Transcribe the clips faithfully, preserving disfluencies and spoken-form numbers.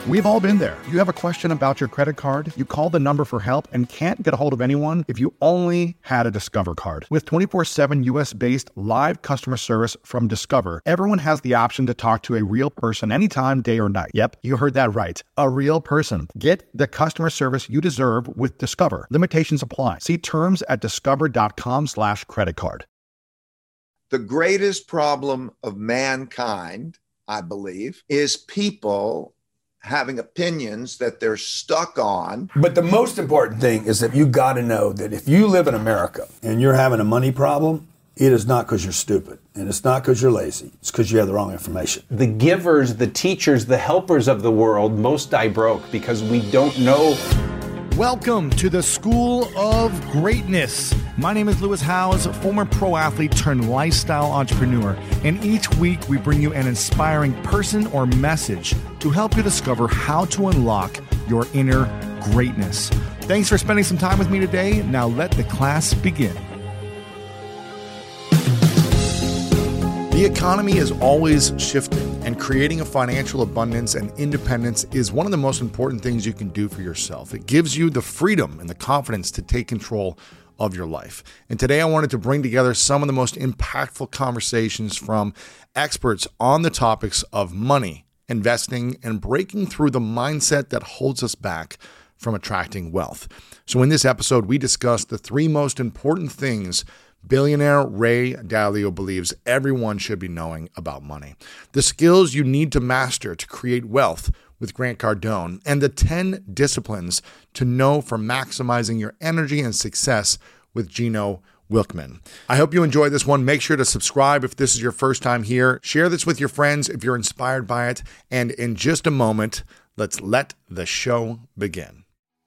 We've all been there. You have a question about your credit card, you call the number for help and can't get a hold of anyone if you only had a Discover card. With twenty-four seven U S-based live customer service from Discover, everyone has the option to talk to a real person anytime, day or night. Yep, you heard that right. A real person. Get the customer service you deserve with Discover. Limitations apply. See terms at discover.com slash credit card. The greatest problem of mankind, I believe, is people having opinions that they're stuck on. But the most important thing is that you got to know that if you live in America and you're having a money problem, it is not because you're stupid, and it's not because you're lazy. It's because you have the wrong information. The givers, the teachers, the helpers of the world most die broke because we don't know. Welcome to the School of Greatness. My name is Lewis Howes, former pro athlete turned lifestyle entrepreneur. And each week we bring you an inspiring person or message to help you discover how to unlock your inner greatness. Thanks for spending some time with me today. Now let the class begin. The economy is always shifting, and creating a financial abundance and independence is one of the most important things you can do for yourself. It gives you the freedom and the confidence to take control of your life. And today I wanted to bring together some of the most impactful conversations from experts on the topics of money, investing, and breaking through the mindset that holds us back from attracting wealth. So in this episode, we discuss the three most important things billionaire Ray Dalio believes everyone should be knowing about money, the skills you need to master to create wealth with Grant Cardone, and the ten disciplines to know for maximizing your energy and success with Gino Wickman. I hope you enjoyed this one. Make sure to subscribe if this is your first time here. Share this with your friends if you're inspired by it. And in just a moment, let's let the show begin.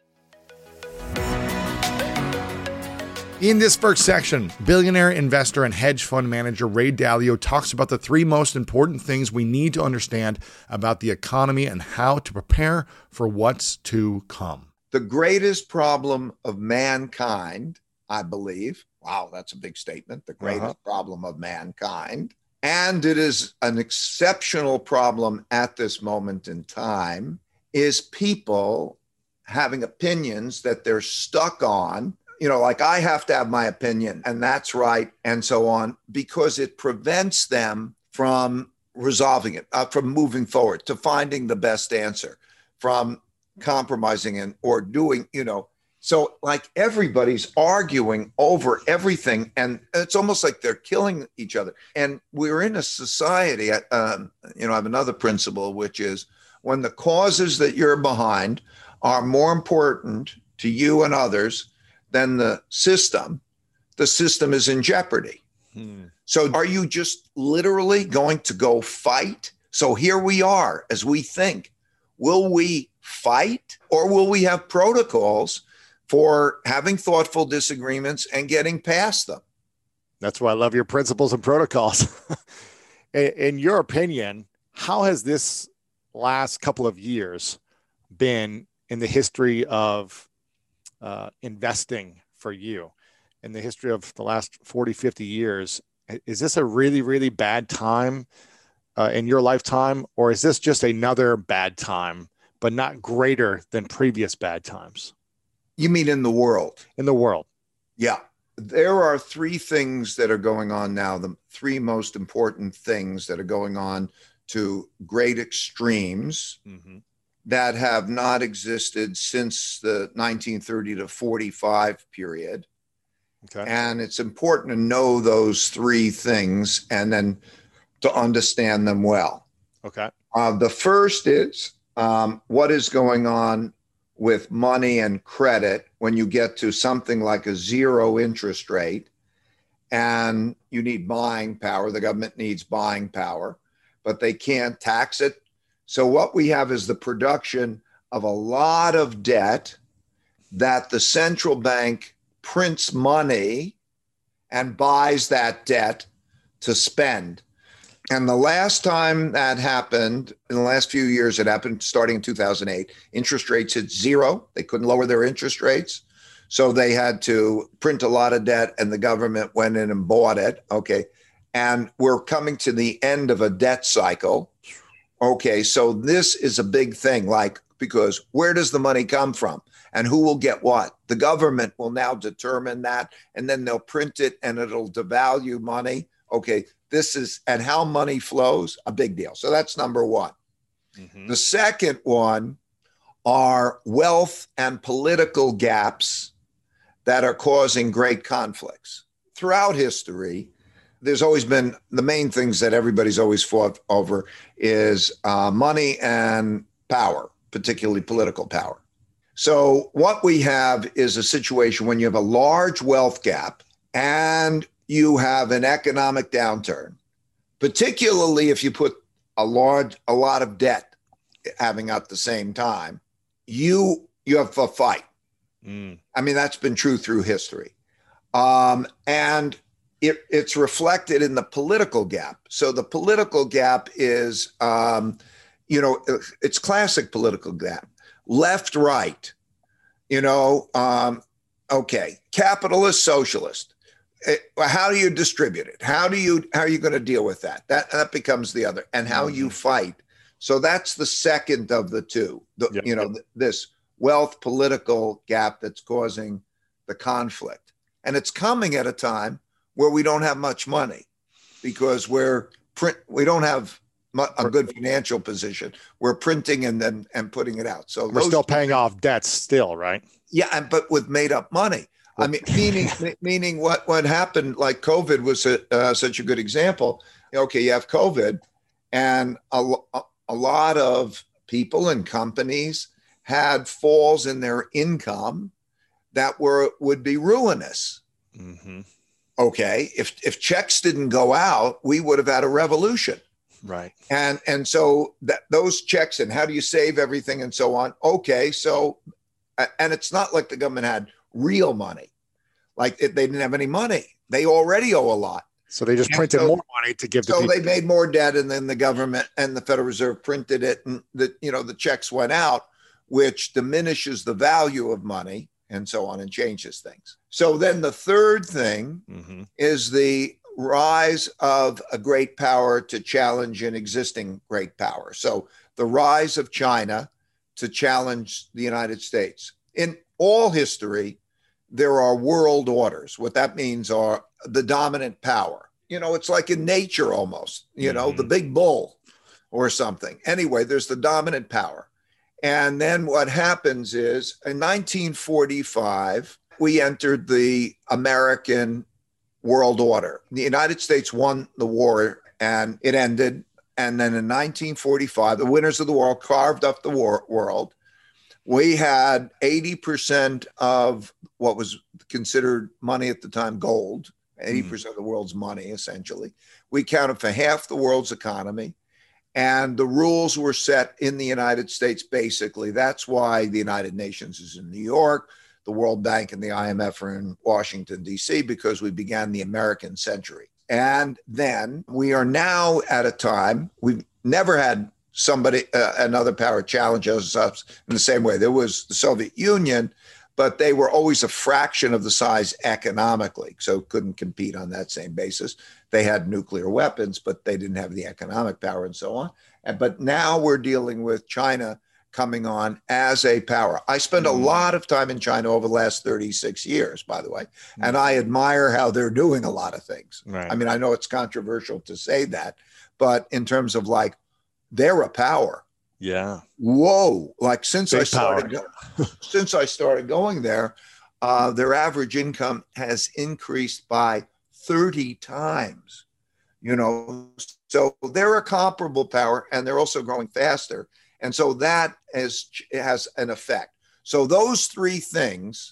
In this first section, billionaire investor and hedge fund manager Ray Dalio talks about the three most important things we need to understand about the economy and how to prepare for what's to come. The greatest problem of mankind, I believe, wow, that's a big statement, the greatest uh-huh. problem of mankind, and it is an exceptional problem at this moment in time, is people having opinions that they're stuck on. You know, like I have to have my opinion and that's right and so on, because it prevents them from resolving it, uh, from moving forward, to finding the best answer, from compromising and or doing, you know. So like everybody's arguing over everything, and it's almost like they're killing each other. And we're in a society, um, you know, I have another principle, which is when the causes that you're behind are more important to you and others than the system, the system is in jeopardy. Hmm. So are you just literally going to go fight? So here we are as we think, will we fight or will we have protocols for having thoughtful disagreements and getting past them? That's why I love your principles and protocols. in, in your opinion, how has this last couple of years been in the history of Uh, investing for you, in the history of the last forty, fifty years? Is this a really, really bad time uh, in your lifetime, or is this just another bad time, but not greater than previous bad times? You mean in the world? In the world. Yeah. There are three things that are going on now, the three most important things that are going on to great extremes. Mm-hmm. that have not existed since the nineteen thirty to forty-five period. Okay. And it's important to know those three things and then to understand them well. Okay. Uh, the first is um, what is going on with money and credit when you get to something like a zero interest rate and you need buying power. The government needs buying power, but they can't tax it. So what we have is the production of a lot of debt that the central bank prints money and buys that debt to spend. And the last time that happened, in the last few years, it happened starting in two thousand eight, interest rates hit zero. They couldn't lower their interest rates. So they had to print a lot of debt and the government went in and bought it. Okay. And we're coming to the end of a debt cycle. Okay, so this is a big thing, like, because where does the money come from and who will get what? The government will now determine that, and then they'll print it and it'll devalue money. Okay, this is, and how money flows, a big deal. So that's number one. Mm-hmm. The second one are wealth and political gaps that are causing great conflicts. Throughout history, there's always been, the main things that everybody's always fought over is uh, money and power, particularly political power. So what we have is a situation when you have a large wealth gap and you have an economic downturn, particularly if you put a large, a lot of debt having at the same time, you you have a fight. Mm. I mean, that's been true through history. Um, and it, it's reflected in the political gap. So the political gap is, um, you know, it's classic political gap. Left, right, you know, um, okay, capitalist, socialist. It, how do you distribute it? How do you, how are you going to deal with that? That, that becomes the other, and how mm-hmm. you fight. So that's the second of the two, the, yep. you know, th- this wealth political gap that's causing the conflict. And it's coming at a time where we don't have much money because we're print, we don't have a good financial position. We're printing and then and putting it out. So we're still paying off debts still, right? Yeah, and but with made up money. I mean, meaning meaning what what happened, like COVID was a, uh, such a good example. Okay, you have COVID, and a, a lot of people and companies had falls in their income that were would be ruinous. Mm-hmm. Okay, if if checks didn't go out, we would have had a revolution. Right. And and so that those checks, and how do you save everything and so on? Okay, so, and it's not like the government had real money. Like it, they didn't have any money. They already owe a lot. So they just and printed so, more money to give to so people. They made more debt, and then the government and the Federal Reserve printed it, and the, you know, the checks went out, which diminishes the value of money and so on and changes things. So then the third thing mm-hmm. is the rise of a great power to challenge an existing great power. So the rise of China to challenge the United States. In all history, there are world orders. What that means are the dominant power. You know, it's like in nature almost, you know, mm-hmm. the big bull or something. Anyway, there's the dominant power. And then what happens is in nineteen forty-five, we entered the American world order. The United States won the war and it ended. And then in nineteen forty-five, the winners of the war carved up the war- world. We had eighty percent of what was considered money at the time, gold, eighty percent mm. of the world's money, essentially. We counted for half the world's economy. And the rules were set in the United States, basically. That's why the United Nations is in New York. The World Bank and the I M F are in Washington, D C, because we began the American century. And then we are now at a time, we've never had somebody, uh, another power challenge us in the same way. There was the Soviet Union, but they were always a fraction of the size economically, so couldn't compete on that same basis. They had nuclear weapons, but they didn't have the economic power and so on. And, but now we're dealing with China coming on as a power. I spent mm. a lot of time in China over the last thirty-six years, by the way, mm. and I admire how they're doing a lot of things. Right. I mean, I know it's controversial to say that, but in terms of like, they're a power. Yeah. Whoa. Like since Big I started, go- since I started going there, uh, their average income has increased by thirty times, you know, so they're a comparable power and they're also growing faster. And so that is, has an effect. So those three things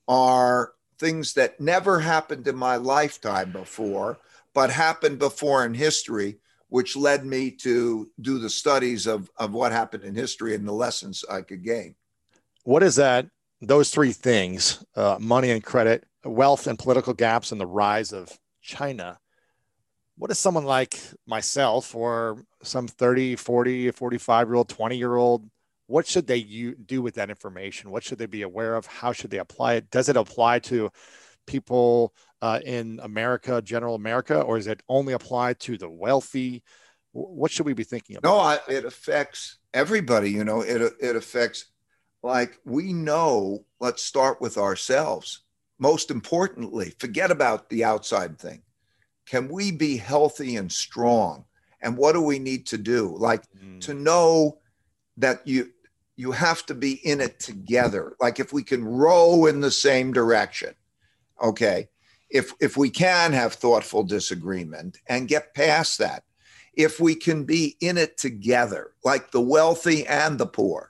are things that never happened in my lifetime before, but happened before in history, which led me to do the studies of, of what happened in history and the lessons I could gain. What is that? Those three things, uh, money and credit, wealth and political gaps, and the rise of China. What is someone like myself or some thirty, forty, forty-five year old, twenty year old, what should they u- do with that information? What should they be aware of? How should they apply it? Does it apply to people uh, in America, general America, or is it only applied to the wealthy? What should we be thinking about? No, I, it affects everybody. You know, it it affects, like, we know, let's start with ourselves. Most importantly, forget about the outside thing. Can we be healthy and strong? And what do we need to do? Like mm. to know that you you have to be in it together. Like if we can row in the same direction, okay. If if we can have thoughtful disagreement and get past that, if we can be in it together, like the wealthy and the poor,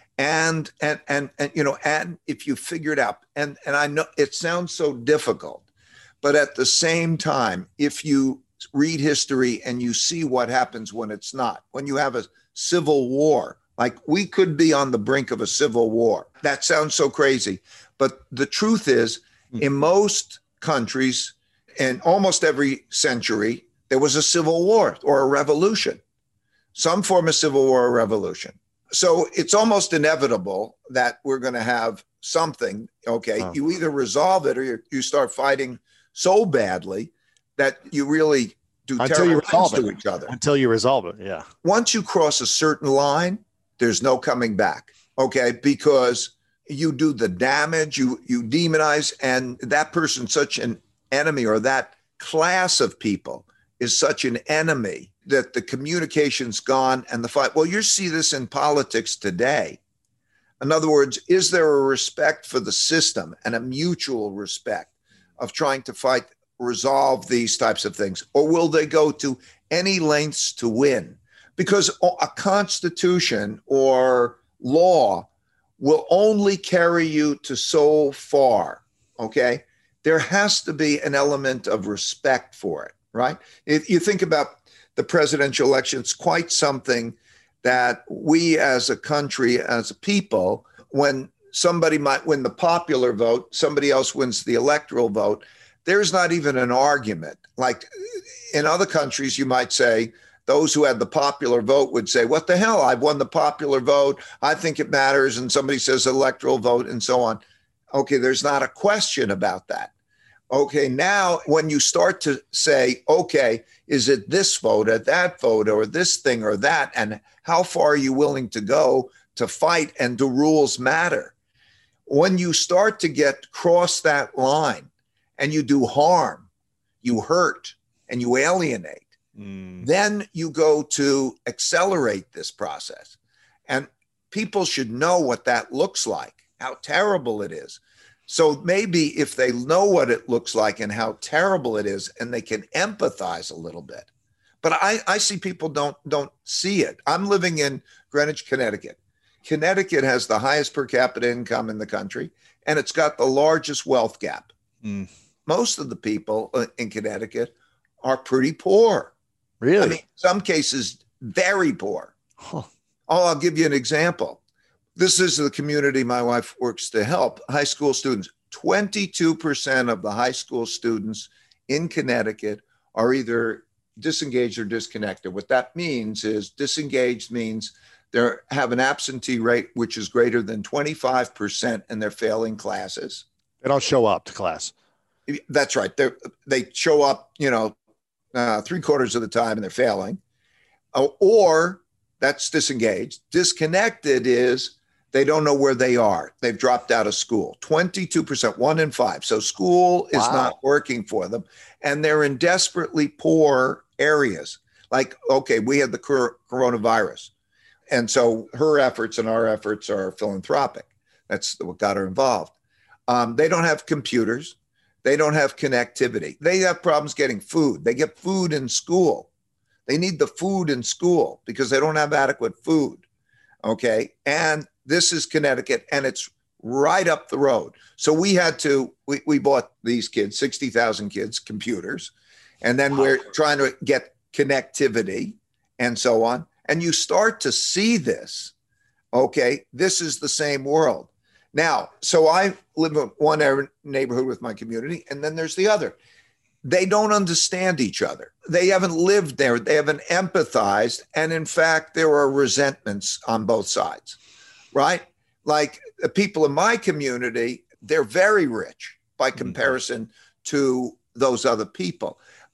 and and and and you know, and if you figure it out, and and I know it sounds so difficult, but at the same time, if you read history and you see what happens when it's not, when you have a civil war, like we could be on the brink of a civil war. That sounds so crazy, but the truth is, in most countries, in almost every century, there was a civil war or a revolution, some form of civil war or revolution. So it's almost inevitable that we're going to have something. Okay, wow. You either resolve it or you, you start fighting so badly that you really do until you resolve it to each other. Until you resolve it, yeah. Once you cross a certain line, there's no coming back. Okay, because you do the damage, you you demonize, and that person's such an enemy, or that class of people is such an enemy that the communication's gone and the fight. Well, you see this in politics today. In other words, is there a respect for the system and a mutual respect of trying to fight, resolve these types of things? Or will they go to any lengths to win? Because a constitution or law will only carry you to so far, okay? There has to be an element of respect for it, right? If you think about the presidential election, it's quite something that we as a country, as a people, when somebody might win the popular vote, somebody else wins the electoral vote, there's not even an argument. Like in other countries, you might say, those who had the popular vote would say, what the hell, I've won the popular vote, I think it matters, and somebody says electoral vote and so on. Okay, there's not a question about that. Okay, now when you start to say, okay, is it this vote or that vote or this thing or that, and how far are you willing to go to fight, and do rules matter? When you start to get cross that line and you do harm, you hurt, and you alienate, mm. then you go to accelerate this process. And people should know what that looks like, how terrible it is. So maybe if they know what it looks like and how terrible it is, and they can empathize a little bit. But I, I see people don't, don't see it. I'm living in Greenwich, Connecticut. Connecticut has the highest per capita income in the country, and it's got the largest wealth gap. Mm. Most of the people in Connecticut are pretty poor. Really? I mean, some cases, very poor. Huh. Oh, I'll give you an example. This is the community my wife works to help, high school students. twenty-two percent of the high school students in Connecticut are either disengaged or disconnected. What that means is disengaged means they have an absentee rate which is greater than twenty-five percent, and they're failing classes. They don't show up to class. That's right. They they show up, you know, uh, three quarters of the time and they're failing. Uh, or that's disengaged. Disconnected is they don't know where they are. They've dropped out of school. twenty-two percent, one in five. So school is wow. not working for them. And they're in desperately poor areas. Like, okay, we had the cor- coronavirus. And so her efforts and our efforts are philanthropic. That's what got her involved. Um, they don't have computers. They don't have connectivity. They have problems getting food. They get food in school. They need the food in school because they don't have adequate food. Okay. And this is Connecticut, and it's right up the road. So we had to, we, we bought these kids, sixty thousand kids, computers, and then wow. we're trying to get connectivity and so on. And you start to see this. Okay. This is the same world. Now, so I live in one neighborhood with my community, and then there's the other. They don't understand each other. They haven't lived there. They haven't empathized. And in fact, there are resentments on both sides, right? Like the people in my community, they're very rich by comparison mm-hmm. to those other people.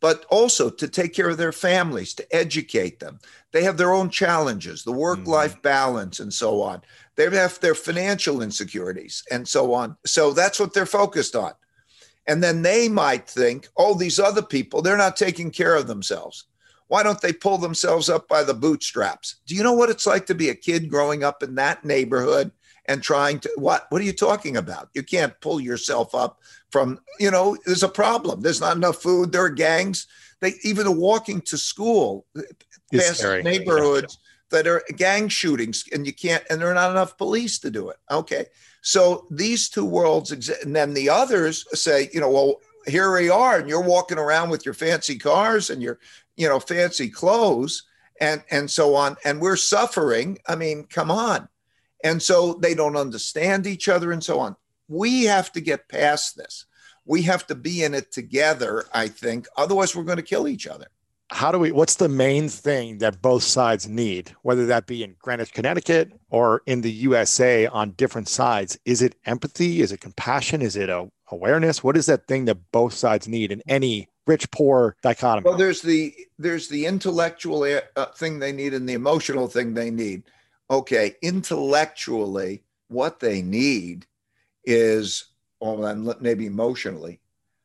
but also to take care of their families, to educate them. They have their own challenges, the work-life mm-hmm. balance and so on. They have their financial insecurities and so on. So that's what they're focused on. And then they might think, oh, these other people, they're not taking care of themselves. Why don't they pull themselves up by the bootstraps? Do you know what it's like to be a kid growing up in that neighborhood and trying to, what, what are you talking about? You can't pull yourself up from, you know, there's a problem. There's not enough food. There are gangs. They even walking to school past neighborhoods yeah. that are gang shootings, and you can't, and there are not enough police to do it. Okay. So these two worlds exist. And then the others say, you know, well, here we are, and you're walking around with your fancy cars and your, you know, fancy clothes and, and so on. And we're suffering. I mean, come on. And so they don't understand each other and so on. We have to get past this. We have to be in it together, I think. Otherwise, we're going to kill each other. How do we, what's the main thing that both sides need, whether that be in Greenwich, Connecticut, or in the U S A on different sides? Is it empathy? Is it compassion? Is it a, awareness? What is that thing that both sides need in any rich, poor dichotomy? Well, there's the, there's the intellectual uh, thing they need and the emotional thing they need. Okay, intellectually, what they need is, or maybe emotionally,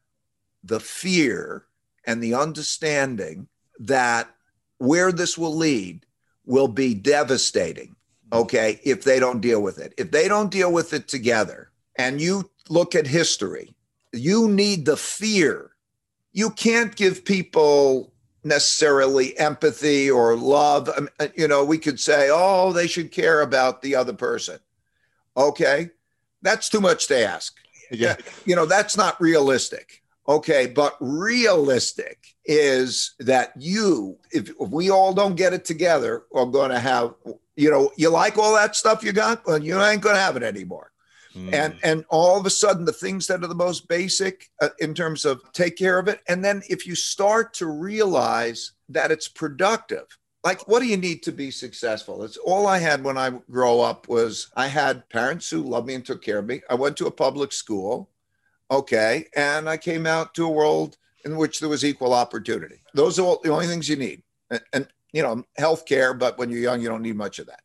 the fear and the understanding that where this will lead will be devastating, okay, if they don't deal with it. If they don't deal with it together, and you look at history, you need the fear. You can't give people necessarily empathy or love. You know, we could say, oh, they should care about the other person. Okay, that's too much to ask. Yeah. You know, that's not realistic. Okay, but realistic is that you, if, if we all don't get it together, are going to have, you know, you like all that stuff you got, well, you ain't going to have it anymore. Mm. And and all of a sudden, the things that are the most basic uh, in terms of take care of it. And then if you start to realize that it's productive, like, what do you need to be successful? It's all I had when I grew up was I had parents who loved me and took care of me. I went to a public school. Okay. And I came out to a world in which there was equal opportunity. Those are all, the only things you need. And, and, you know, healthcare, but when you're young, you don't need much of that.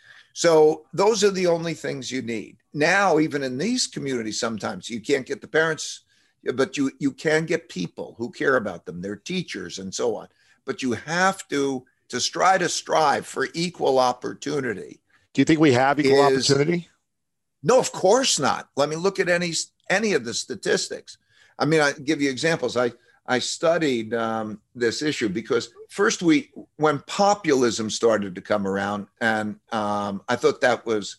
So those are the only things you need. Now, even in these communities, sometimes you can't get the parents, but you, you can get people who care about them, their teachers and so on. But you have to, to try to strive for equal opportunity. Do you think we have equal is, opportunity? No, of course not. Let me look at any, any of the statistics. I mean, I give you examples. I, I studied um, this issue because first we, when populism started to come around, and um, I thought that was,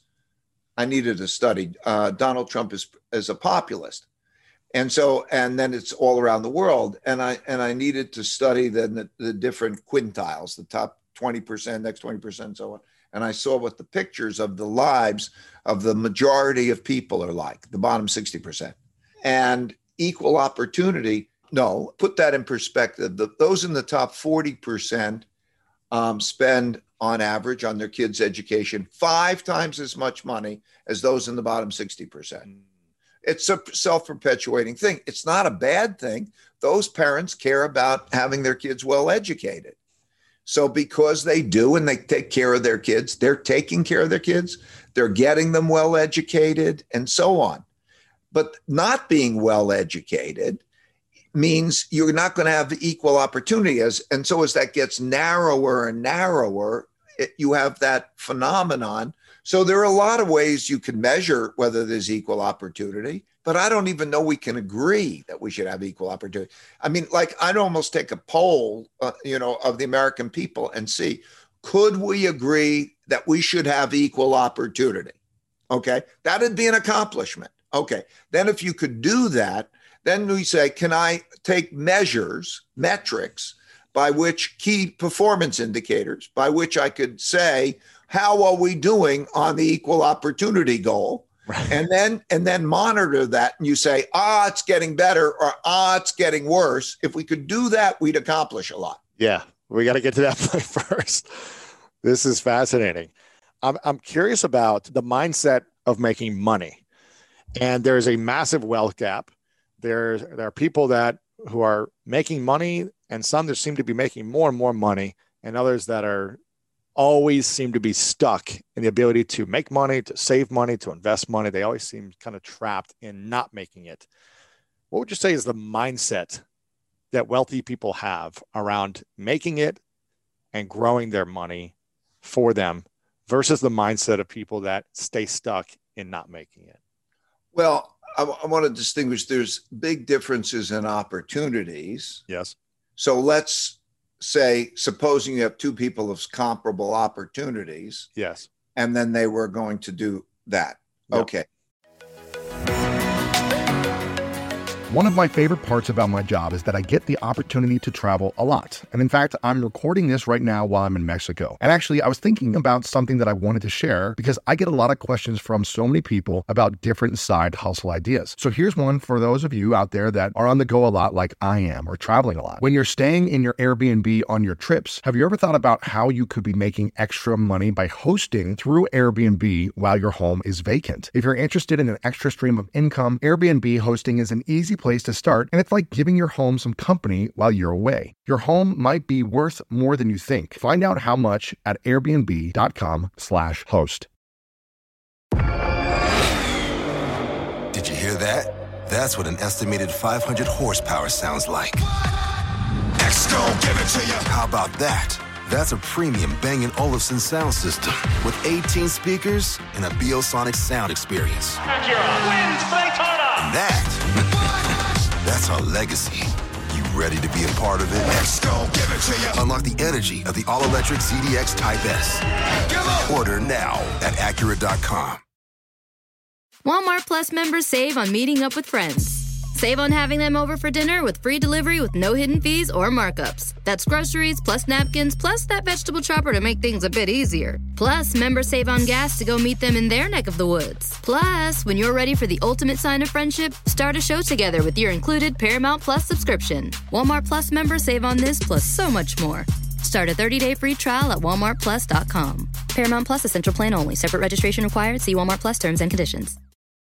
I needed to study. Uh, Donald Trump is, is a populist. And so, and then it's all around the world. And I, and I needed to study the, the, the different quintiles, the top twenty percent, next twenty percent, and so on. And I saw what the pictures of the lives of the majority of people are like, the bottom sixty percent. And equal opportunity, no, put that in perspective. The, those in the top forty percent um, spend on average on their kids' education five times as much money as those in the bottom sixty percent. It's a self-perpetuating thing. It's not a bad thing. Those parents care about having their kids well educated. So because they do and they take care of their kids, they're taking care of their kids, they're getting them well educated and so on. But not being well educated means you're not going to have equal opportunity. As, and so as that gets narrower and narrower, it, you have that phenomenon. So there are a lot of ways you can measure whether there's equal opportunity, but I don't even know we can agree that we should have equal opportunity. I mean, like, I'd almost take a poll, uh, you know, of the American people and see, could we agree that we should have equal opportunity? Okay, that'd be an accomplishment. Okay, then if you could do that, then we say, can I take measures, metrics, by which key performance indicators, by which I could say, how are we doing on the equal opportunity goal? Right. And then and then monitor that. And you say, ah, it's getting better, or ah, it's getting worse. If we could do that, we'd accomplish a lot. Yeah, we got to get to that point first. This is fascinating. I'm I'm curious about the mindset of making money. And there's a massive wealth gap. There's there are people that who are making money and some that seem to be making more and more money, and others that are always seem to be stuck in the ability to make money, to save money, to invest money. They always seem kind of trapped in not making it. What would you say is the mindset that wealthy people have around making it and growing their money for them versus the mindset of people that stay stuck in not making it? Well, I, I want to distinguish. There's big differences in opportunities. Yes. So let's say, supposing you have two people of comparable opportunities. Yes. And then they were going to do that. Yep. Okay. One of my favorite parts about my job is that I get the opportunity to travel a lot. And in fact, I'm recording this right now while I'm in Mexico. And actually, I was thinking about something that I wanted to share because I get a lot of questions from so many people about different side hustle ideas. So here's one for those of you out there that are on the go a lot like I am, or traveling a lot. When you're staying in your Airbnb on your trips, have you ever thought about how you could be making extra money by hosting through Airbnb while your home is vacant? If you're interested in an extra stream of income, Airbnb hosting is an easy place to start, and it's like giving your home some company while you're away. Your home might be worth more than you think. Find out how much at airbnb.com slash host. Did you hear that? That's what an estimated five hundred horsepower sounds like. X-Gon, give it to you. How about that? That's a premium Bang and Olufsen sound system with eighteen speakers and a Biosonic sound experience. Acura wins Daytona. And that, that's our legacy. You ready to be a part of it? X-Gon, give it to you. Unlock the energy of the all-electric Z D X Type S. Order now at Acura dot com. Walmart Plus members save on meeting up with friends. Save on having them over for dinner with free delivery with no hidden fees or markups. That's groceries, plus napkins, plus that vegetable chopper to make things a bit easier. Plus, members save on gas to go meet them in their neck of the woods. Plus, when you're ready for the ultimate sign of friendship, start a show together with your included Paramount Plus subscription. Walmart Plus members save on this plus so much more. Start a thirty-day free trial at walmart plus dot com. Paramount Plus Essential Plan only. Separate registration required. See Walmart Plus terms and conditions.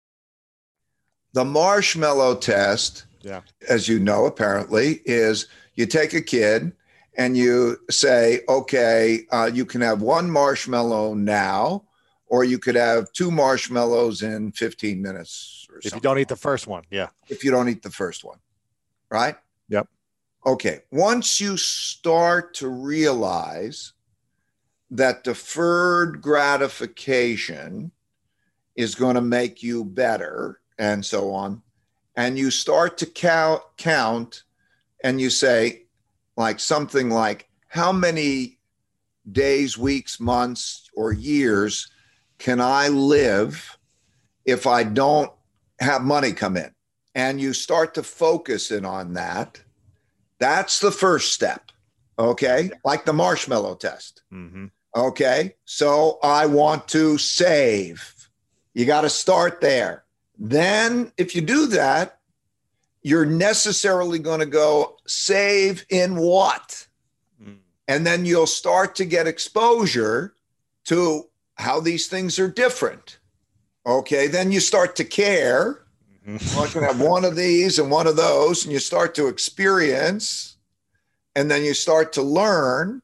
The marshmallow test, yeah, as you know, apparently, is you take a kid and you say, okay, uh, you can have one marshmallow now, or you could have two marshmallows in fifteen minutes. Or if something. you don't eat the first one, yeah. If you don't eat the first one, right? Yep. Okay. Once you start to realize that deferred gratification is going to make you better, and so on, and you start to count, count, and you say, like something like, how many days, weeks, months, or years can I live if I don't have money come in? And you start to focus in on that. That's the first step, okay? Like the marshmallow test, mm-hmm. okay? So I want to save. You got to start there. Then if you do that, you're necessarily going to go save in what? Mm. And then you'll start to get exposure to how these things are different. Okay, then you start to care. Mm-hmm. Well, I can have one of these and one of those, and you start to experience, and then you start to learn.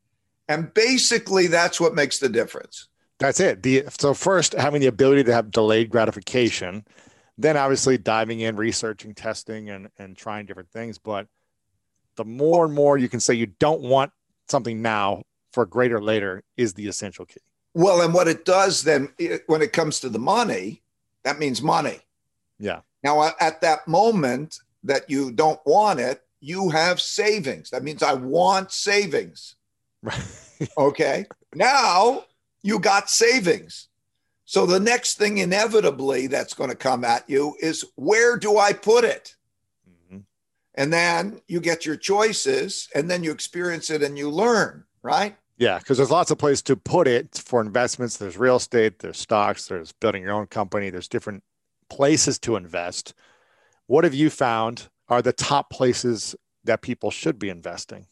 And basically, that's what makes the difference. That's it. The, so first, having the ability to have delayed gratification, then obviously diving in, researching, testing, and, and trying different things. But the more and more you can say you don't want something now for greater later is the essential key. Well, and what it does then, it, when it comes to the money, that means money. Yeah. Now, at that moment that you don't want it, you have savings. That means I want savings. Right. Okay. Now, you got savings. So the next thing inevitably that's going to come at you is, where do I put it? Mm-hmm. And then you get your choices, and then you experience it and you learn, right? Yeah, because there's lots of places to put it for investments. There's real estate, there's stocks, there's building your own company. There's different places to invest. What have you found are the top places that people should be investing?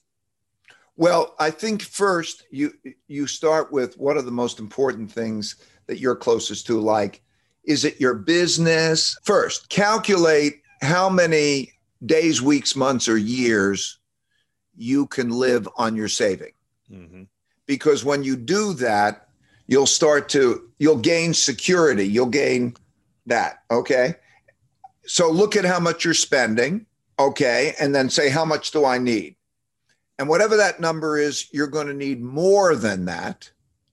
Well, I think first you you start with what are the most important things that you're closest to, like, is it your business? First, calculate how many days, weeks, months, or years you can live on your saving. Mm-hmm. Because when you do that, you'll start to, you'll gain security. You'll gain that. Okay. So look at how much you're spending. Okay. And then say, how much do I need? And whatever that number is, you're going to need more than that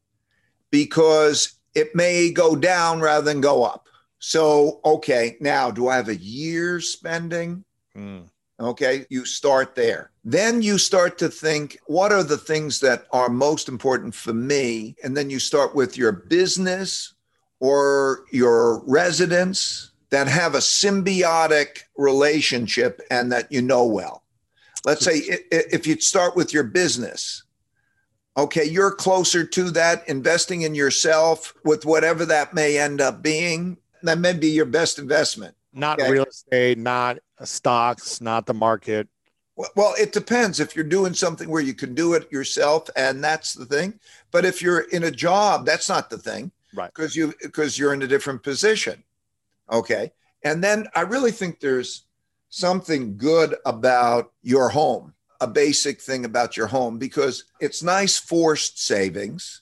because it may go down rather than go up. So, okay, now do I have a year's spending? Mm. Okay, you start there. Then you start to think, what are the things that are most important for me? And then you start with your business or your residence that have a symbiotic relationship and that you know well. Let's say if you start with your business, okay, you're closer to that, investing in yourself with whatever that may end up being. That may be your best investment. Not okay? real estate, not stocks, not the market. Well, well, it depends. If you're doing something where you can do it yourself, and that's the thing. But if you're in a job, that's not the thing, right? Because you because you're in a different position. Okay, and then I really think there's something good about your home, a basic thing about your home, because it's nice forced savings.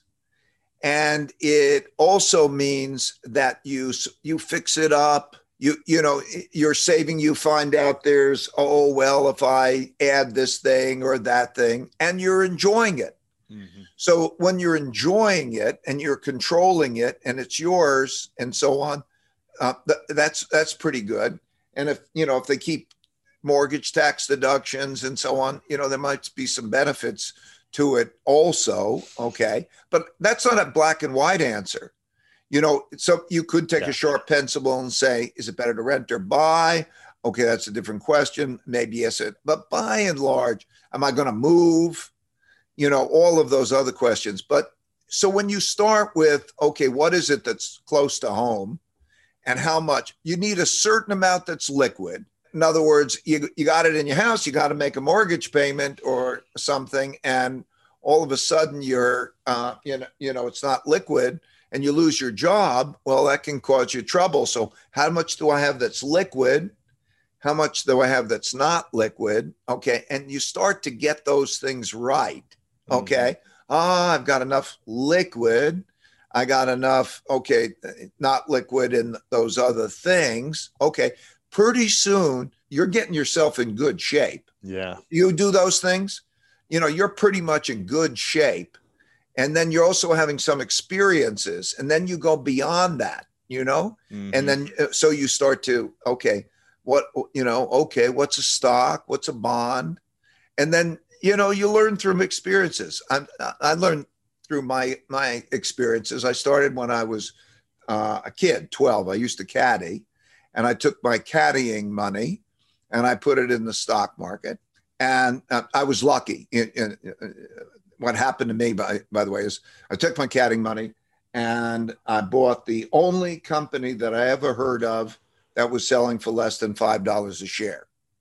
And it also means that you you fix it up. You you know, you're saving, you find out there's, oh, well, if I add this thing or that thing, and you're enjoying it. Mm-hmm. So when you're enjoying it and you're controlling it and it's yours and so on, uh, th- that's that's pretty good. And if, you know, if they keep mortgage tax deductions and so on, you know, there might be some benefits to it also. Okay. But that's not a black and white answer. You know, so you could take yeah. a sharp pencil and say, is it better to rent or buy? Okay. That's a different question. Maybe yes. It, but by and large, am I going to move? You know, all of those other questions. But so when you start with, okay, what is it that's close to home and how much? You need a certain amount that's liquid. In other words, you, you got it in your house, you got to make a mortgage payment or something. And all of a sudden you're, uh, you know, you know, it's not liquid and you lose your job. Well, that can cause you trouble. So how much do I have that's liquid? How much do I have that's not liquid? Okay. And you start to get those things right. Okay. Ah, mm-hmm. oh, I've got enough liquid. I got enough. Okay. Not liquid in those other things. Okay. Pretty soon you're getting yourself in good shape. Yeah. You do those things, you know, you're pretty much in good shape. And then you're also having some experiences and then you go beyond that, you know, mm-hmm. and then so you start to, okay, what, you know, okay, what's a stock? What's a bond? And then, you know, you learn through experiences. I, I learned through my, my experiences. I started when I was uh, a kid, twelve. I used to caddy. And I took my caddying money and I put it in the stock market. And uh, I was lucky. In, in, in, what happened to me, by, by the way, is I took my caddying money and I bought the only company that I ever heard of that was selling for less than five dollars a share.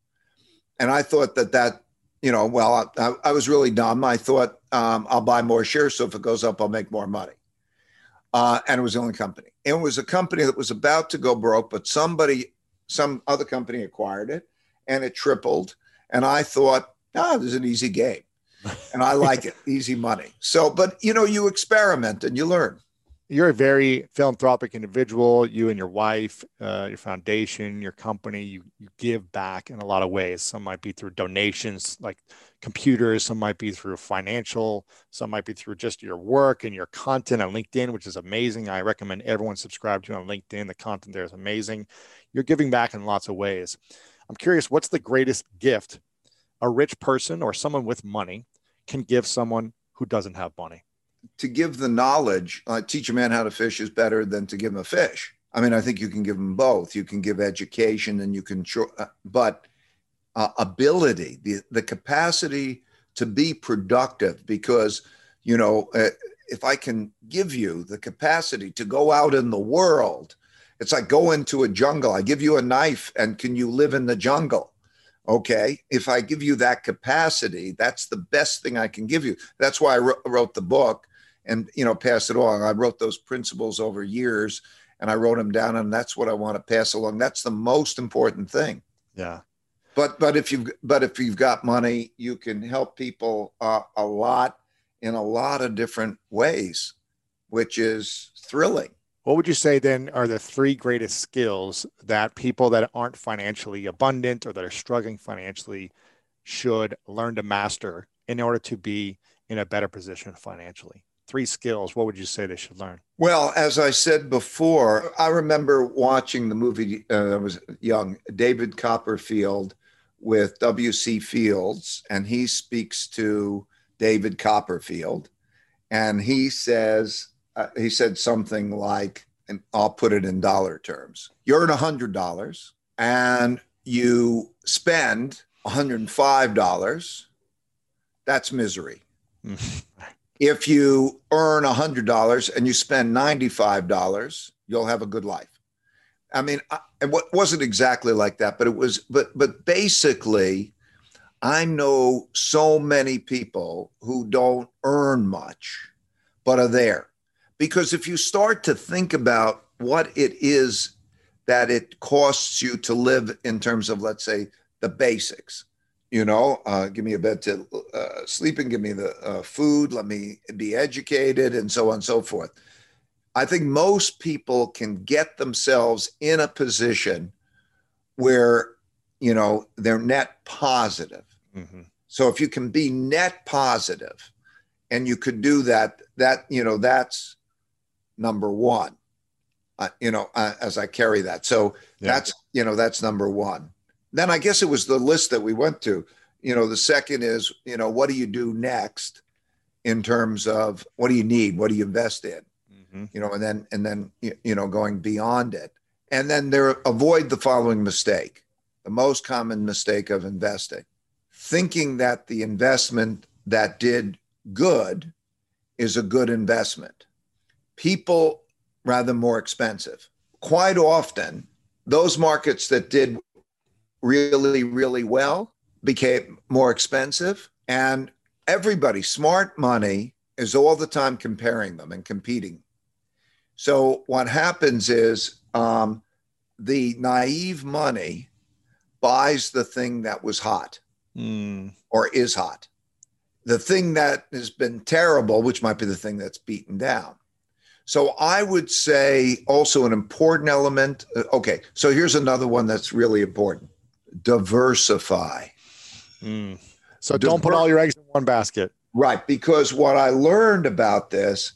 And I thought that that, you know, well, I, I was really dumb. I thought um, I'll buy more shares. So if it goes up, I'll make more money. Uh, and it was the only company. It was a company that was about to go broke, but somebody, some other company acquired it and it tripled. And I thought, ah, this is an easy game. And I like it, easy money. So, but you know, you experiment and you learn. You're a very philanthropic individual. You and your wife, uh, your foundation, your company, you, you give back in a lot of ways. Some might be through donations like computers, some might be through financial, some might be through just your work and your content on LinkedIn, which is amazing. I recommend everyone subscribe to you on LinkedIn. The content there is amazing. You're giving back in lots of ways. I'm curious, what's the greatest gift a rich person or someone with money can give someone who doesn't have money? To give the knowledge, uh, teach a man how to fish is better than to give him a fish. I mean, I think you can give them both. You can give education and you can, uh, but uh, ability, the, the capacity to be productive, because, you know, uh, if I can give you the capacity to go out in the world, it's like go into a jungle. I give you a knife and can you live in the jungle? Okay. If I give you that capacity, that's the best thing I can give you. That's why I wrote, wrote the book and, you know, pass it along. I wrote those principles over years and I wrote them down and that's what I want to pass along. That's the most important thing. Yeah. But but if you've but if you've got money, you can help people uh, a lot in a lot of different ways, which is thrilling. What would you say then are the three greatest skills that people that aren't financially abundant or that are struggling financially should learn to master in order to be in a better position financially? Three skills, what would you say they should learn? Well, as I said before, I remember watching the movie, uh, I was young, David Copperfield with W C Fields, and he speaks to David Copperfield, and he says, uh, he said something like, and I'll put it in dollar terms, you earn one hundred dollars and you spend one hundred five dollars, that's misery. If you earn one hundred dollars and you spend ninety-five dollars, you'll have a good life. I mean, I, it wasn't exactly like that, but it was, but, but basically, I know so many people who don't earn much, but are there. Because if you start to think about what it is that it costs you to live in terms of, let's say, the basics, you know, uh, give me a bed to uh, sleep in, give me the uh, food, let me be educated, and so on and so forth. I think most people can get themselves in a position where, you know, they're net positive. Mm-hmm. So if you can be net positive and you could do that, that, you know, that's number one, uh, you know, uh, as I carry that. So yeah. that's, you know, that's number one. Then I guess it was the list that we went to. You know, the second is, you know, what do you do next in terms of what do you need? What do you invest in? Mm-hmm. You know, and then, and then, you know, going beyond it. And then there, avoid the following mistake, the most common mistake of investing, thinking that the investment that did good is a good investment. People rather more expensive. Quite often, those markets that did really, really well became more expensive. And everybody, smart money is all the time comparing them and competing. So what happens is um, the naive money buys the thing that was hot mm. or is hot. The thing that has been terrible, which might be the thing that's beaten down. So I would say also an important element. Okay, so here's another one that's really important. Diversify. Mm. So don't Diver- put all your eggs in one basket. Right, because what I learned about this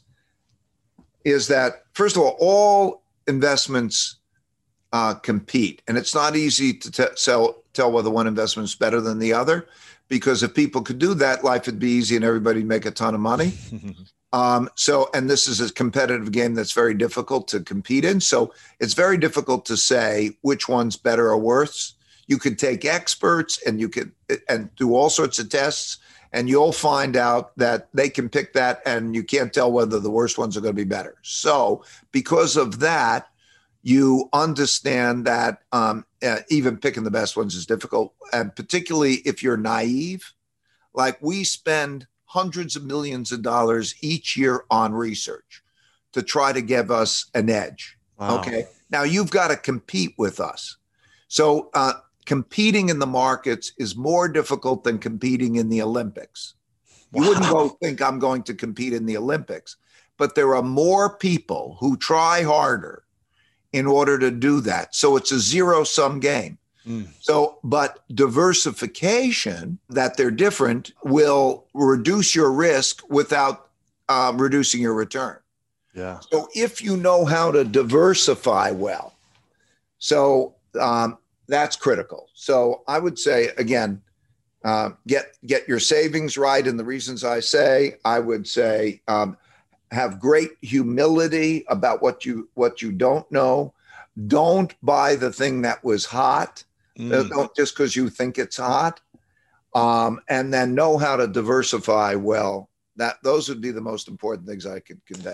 is that, first of all, all investments uh, compete. And it's not easy to t- sell, tell whether one investment is better than the other, because if people could do that, life would be easy and everybody'd make a ton of money. Um, so, and this is a competitive game that's very difficult to compete in. So it's very difficult to say which one's better or worse. You could take experts and you could, and do all sorts of tests, and you'll find out that they can pick that and you can't tell whether the worst ones are going to be better. So because of that, you understand that um, uh, even picking the best ones is difficult. And particularly if you're naive, like we spend hundreds of millions of dollars each year on research to try to give us an edge. Wow. Okay. Now you've got to compete with us. So uh, competing in the markets is more difficult than competing in the Olympics. You wow. wouldn't go think I'm going to compete in the Olympics, but there are more people who try harder in order to do that. So it's a zero-sum game. Mm. So, but diversification, that they're different, will reduce your risk without uh, reducing your return. Yeah. So if you know how to diversify well, so um, that's critical. So I would say, again, uh, get get your savings right. And the reasons I say, I would say, um, have great humility about what you what you don't know. Don't buy the thing that was hot. Mm. Don't just because you think it's hot, um, and then know how to diversify well. That those would be the most important things I could convey.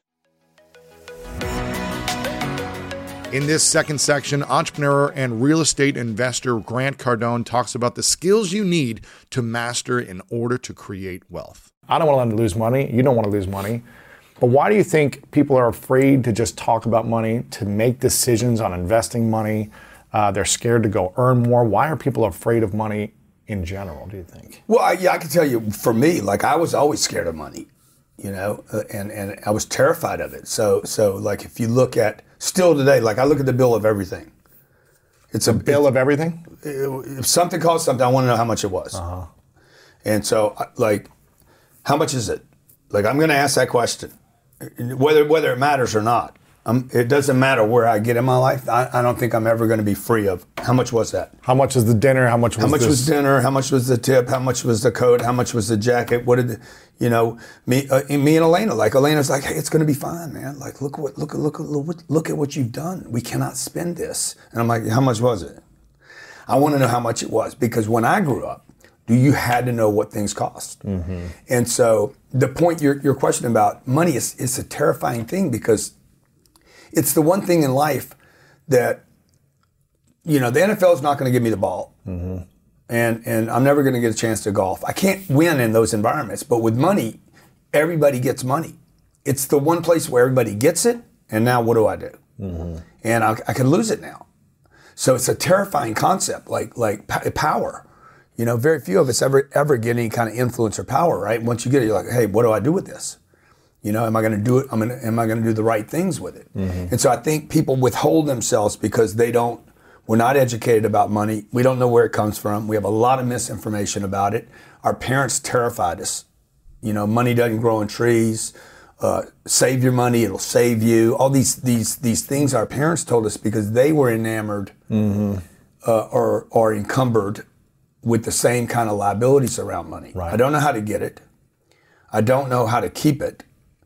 In this second section, entrepreneur and real estate investor Grant Cardone talks about the skills you need to master in order to create wealth. I don't want to let them lose money. You don't want to lose money. But why do you think people are afraid to just talk about money, to make decisions on investing money? Uh, they're scared to go earn more. Why are people afraid of money in general, do you think? Well, I, yeah, I can tell you, for me, like I was always scared of money, you know, uh, and, and I was terrified of it. So, so like if you look at, still today, like I look at the bill of everything. It's a bill of everything? If something costs something, I want to know how much it was. Uh-huh. And so, like, how much is it? Like, I'm going to ask that question, whether whether it matters or not. Um, it doesn't matter where I get in my life. I, I don't think I'm ever going to be free of how much was that? How much was the dinner? How much was How much this? was dinner? How much was the tip? How much was the coat? How much was the jacket? What did, the, you know, me uh, me and Elena, like Elena's like, hey, it's going to be fine, man. Like, look what look at look at look, look at what you've done. We cannot spend this. And I'm like, how much was it? I want to know how much it was, because when I grew up, you had to know what things cost. Mm-hmm. And so the point, your, your question about money is, is a terrifying thing, because it's the one thing in life that, you know, the N F L is not going to give me the ball. Mm-hmm. And, and I'm never going to get a chance to golf. I can't win in those environments. But with money, everybody gets money. It's the one place where everybody gets it. And now what do I do? Mm-hmm. And I, I can lose it now. So it's a terrifying concept, like like power. You know, very few of us ever ever get any kind of influence or power, right? Once you get it, you're like, hey, what do I do with this? You know, am I going to do it? I'm gonna, am I going to do the right things with it? Mm-hmm. And so I think people withhold themselves because they don't. We're not educated about money. We don't know where it comes from. We have a lot of misinformation about it. Our parents terrified us. You know, money doesn't grow on trees. Uh, save your money, it'll save you. All these these these things our parents told us because they were enamored mm-hmm. uh, or or encumbered with the same kind of liabilities around money. Right. I don't know how to get it. I don't know how to keep it.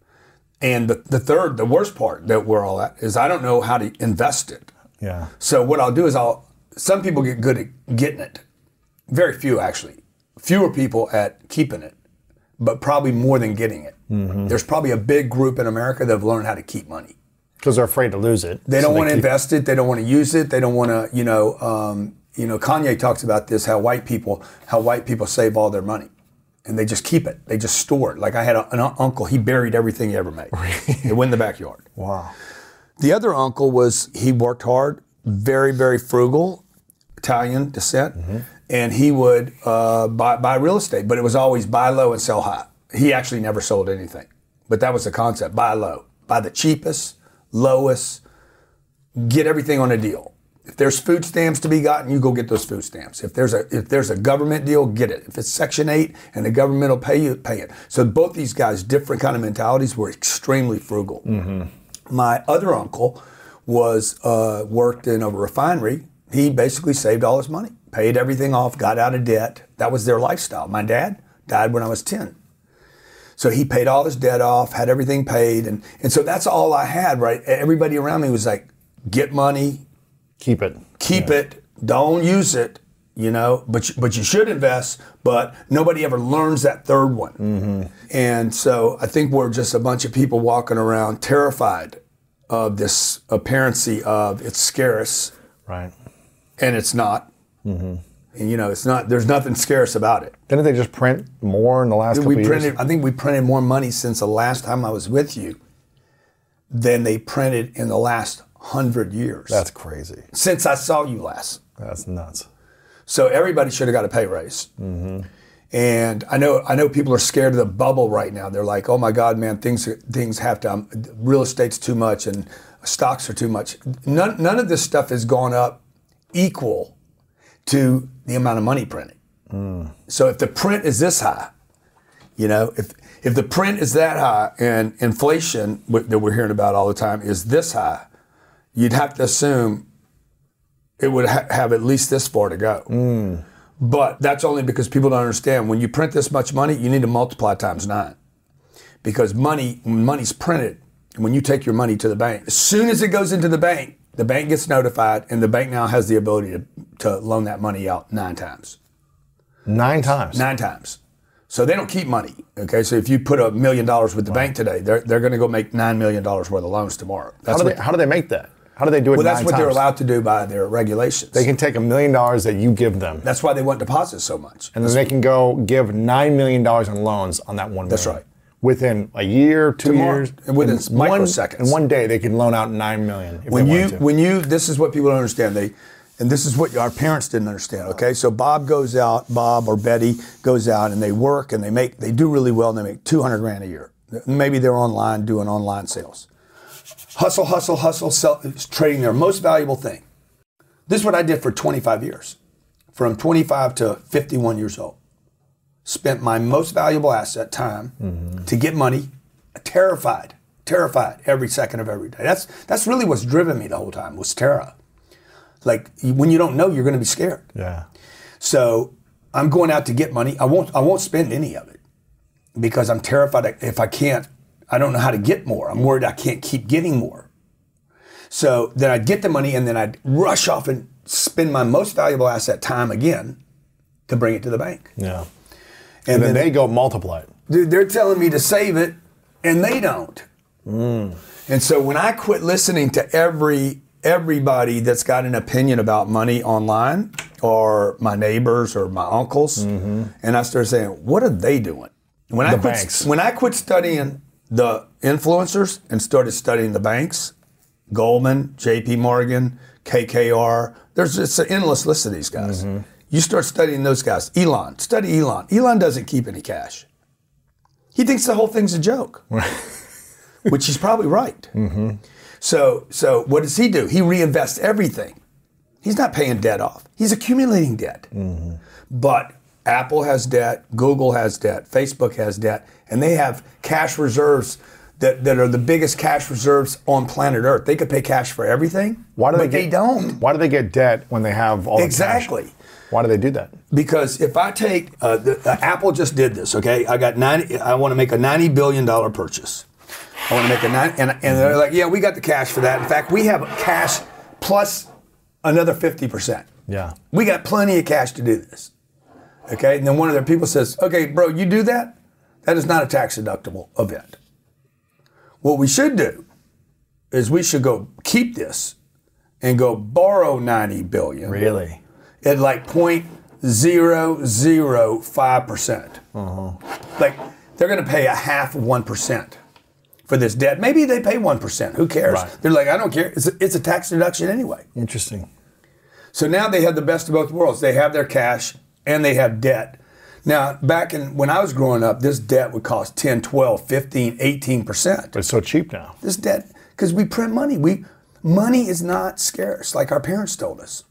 And the, the third, the worst part that we're all at is I don't know how to invest it. Yeah. So what I'll do is I'll, some people get good at getting it. Very few, actually. Fewer people at keeping it, but probably more than getting it. Mm-hmm. There's probably a big group in America that have learned how to keep money. Because they're afraid to lose it. They don't so want to keep... invest it. They don't want to use it. They don't want to, you know, um, you know, Kanye talks about this, how white people, how white people save all their money. And they just keep it. They just store it. Like I had a, an uncle, he buried everything he ever made. It went in the backyard. Wow. The other uncle was, he worked hard, very, very frugal, Italian descent. Mm-hmm. And he would uh, buy, buy real estate, but it was always buy low and sell high. He actually never sold anything. But that was the concept, buy low. Buy the cheapest, lowest, get everything on a deal. If there's food stamps to be gotten, you go get those food stamps. If there's a if there's a government deal, get it. If it's Section eight and the government will pay you, pay it. So both these guys, different kind of mentalities, were extremely frugal. Mm-hmm. My other uncle was uh, worked in a refinery. He basically saved all his money, paid everything off, got out of debt. That was their lifestyle. My dad died when I was ten. So he paid all his debt off, had everything paid. And, and so that's all I had, right? Everybody around me was like, get money. Keep it. Keep yeah. it. Don't use it, you know, but, but you should invest, but nobody ever learns that third one. Mm-hmm. And so I think we're just a bunch of people walking around terrified of this appearancy of it's scarce. Right. And it's not. Mm-hmm. And, you know, it's not, there's nothing scarce about it. Didn't they just print more in the last we couple printed, years? I think we printed more money since the last time I was with you than they printed in the last hundred years. That's crazy. Since I saw you last. That's nuts. So everybody should have got a pay raise. Mm-hmm. And I know I know people are scared of the bubble right now. They're like, oh my God, man, things things have to, um, real estate's too much and stocks are too much. None, none of this stuff has gone up equal to the amount of money printed. Mm. So if the print is this high, you know, if if the print is that high and inflation that we're hearing about all the time is this high, you'd have to assume it would ha- have at least this far to go. Mm. But that's only because people don't understand. When you print this much money, you need to multiply times nine. Because money, when money's printed, when you take your money to the bank, as soon as it goes into the bank, the bank gets notified, and the bank now has the ability to, to loan that money out nine times. Nine times? Nine times. So they don't keep money, okay? So if you put a million dollars with the wow. bank today, they're they're going to go make nine million dollars worth of loans tomorrow. That's how, do they, how do they make that? How do they do it Well, that's nine what times? they're allowed to do by their regulations. They can take a million dollars that you give them. That's why they want deposits so much. And then that's they can go give nine million dollars in loans on that one million. That's right. Within a year, two Tomorrow, years, within one, microseconds. In one day, they can loan out nine million. If when they you, wanted to. when you, this is what people don't understand. They, And this is what our parents didn't understand, okay? So Bob goes out, Bob or Betty goes out and they work and they make, they do really well and they make two hundred grand a year. Maybe they're online doing online sales. Hustle, hustle, hustle, sell, trading their most valuable thing. This is what I did for twenty-five years, from twenty-five to fifty-one years old. Spent my most valuable asset, time, mm-hmm. to get money, terrified, terrified every second of every day. That's that's really what's driven me the whole time, was terror. Like, when you don't know, you're going to be scared. Yeah. So I'm going out to get money. I won't I won't spend any of it because I'm terrified if I can't, I don't know how to get more. I'm worried I can't keep getting more. So then I'd get the money and then I'd rush off and spend my most valuable asset, time, again, to bring it to the bank. Yeah. And, and then, then they go multiply it. Dude, they're telling me to save it and they don't. Mm. And so when I quit listening to every everybody that's got an opinion about money online, or my neighbors or my uncles, mm-hmm. and I started saying, what are they doing? When the I quit, banks. When I quit studying the influencers and started studying the banks, Goldman, J P Morgan, K K R, there's just an endless list of these guys. Mm-hmm. You start studying those guys. Elon, study Elon. Elon doesn't keep any cash. He thinks the whole thing's a joke, which he's probably right. Mm-hmm. So, so what does he do? He reinvests everything. He's not paying debt off. He's accumulating debt. Mm-hmm. But Apple has debt, Google has debt, Facebook has debt, and they have cash reserves that, that are the biggest cash reserves on planet Earth. They could pay cash for everything, why do but they, get, they don't. Why do they get debt when they have all the exactly. cash? Why do they do that? Because if I take, uh, the, uh, Apple just did this, okay? I got ninety. I want to make a ninety billion dollars purchase. I want to make a nine, and, and they're like, yeah, we got the cash for that. In fact, we have cash plus another fifty percent. Yeah. We got plenty of cash to do this. Okay, and then one of their people says, okay, bro, you do that? That is not a tax deductible event. What we should do is we should go keep this and go borrow ninety billion dollars. Really? At like zero point zero zero five percent. Uh-huh. Like, they're going to pay a half of one percent. For this debt. Maybe they pay one percent. Who cares? Right. They're like, I don't care. It's a, it's a tax deduction anyway. Interesting. So now they have the best of both worlds. They have their cash and they have debt. Now, back in when I was growing up, this debt would cost ten, twelve, fifteen, eighteen percent. But it's so cheap now. This debt, because we print money. We Money is not scarce like our parents told us.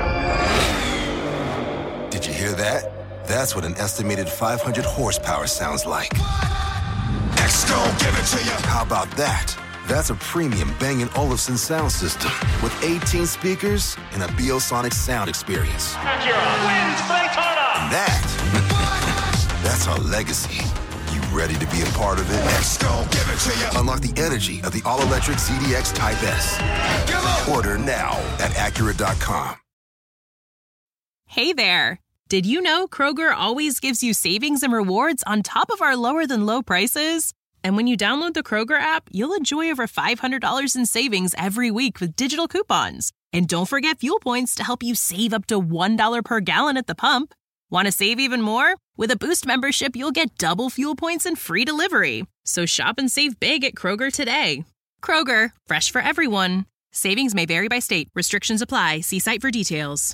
Did you hear that? That's what an estimated five hundred horsepower sounds like. Gon' give it to you. How about that? That's a premium Bang and Olufsen sound system with eighteen speakers and a Biosonic sound experience. Acura wins Daytona. And that, that's our legacy. You ready to be a part of it? Gon' give it to you. Unlock the energy of the all-electric Z D X Type S. Order now at Acura dot com. Hey there. Did you know Kroger always gives you savings and rewards on top of our lower-than-low prices? And when you download the Kroger app, you'll enjoy over five hundred dollars in savings every week with digital coupons. And don't forget fuel points to help you save up to one dollar per gallon at the pump. Want to save even more? With a Boost membership, you'll get double fuel points and free delivery. So shop and save big at Kroger today. Kroger, fresh for everyone. Savings may vary by state. Restrictions apply. See site for details.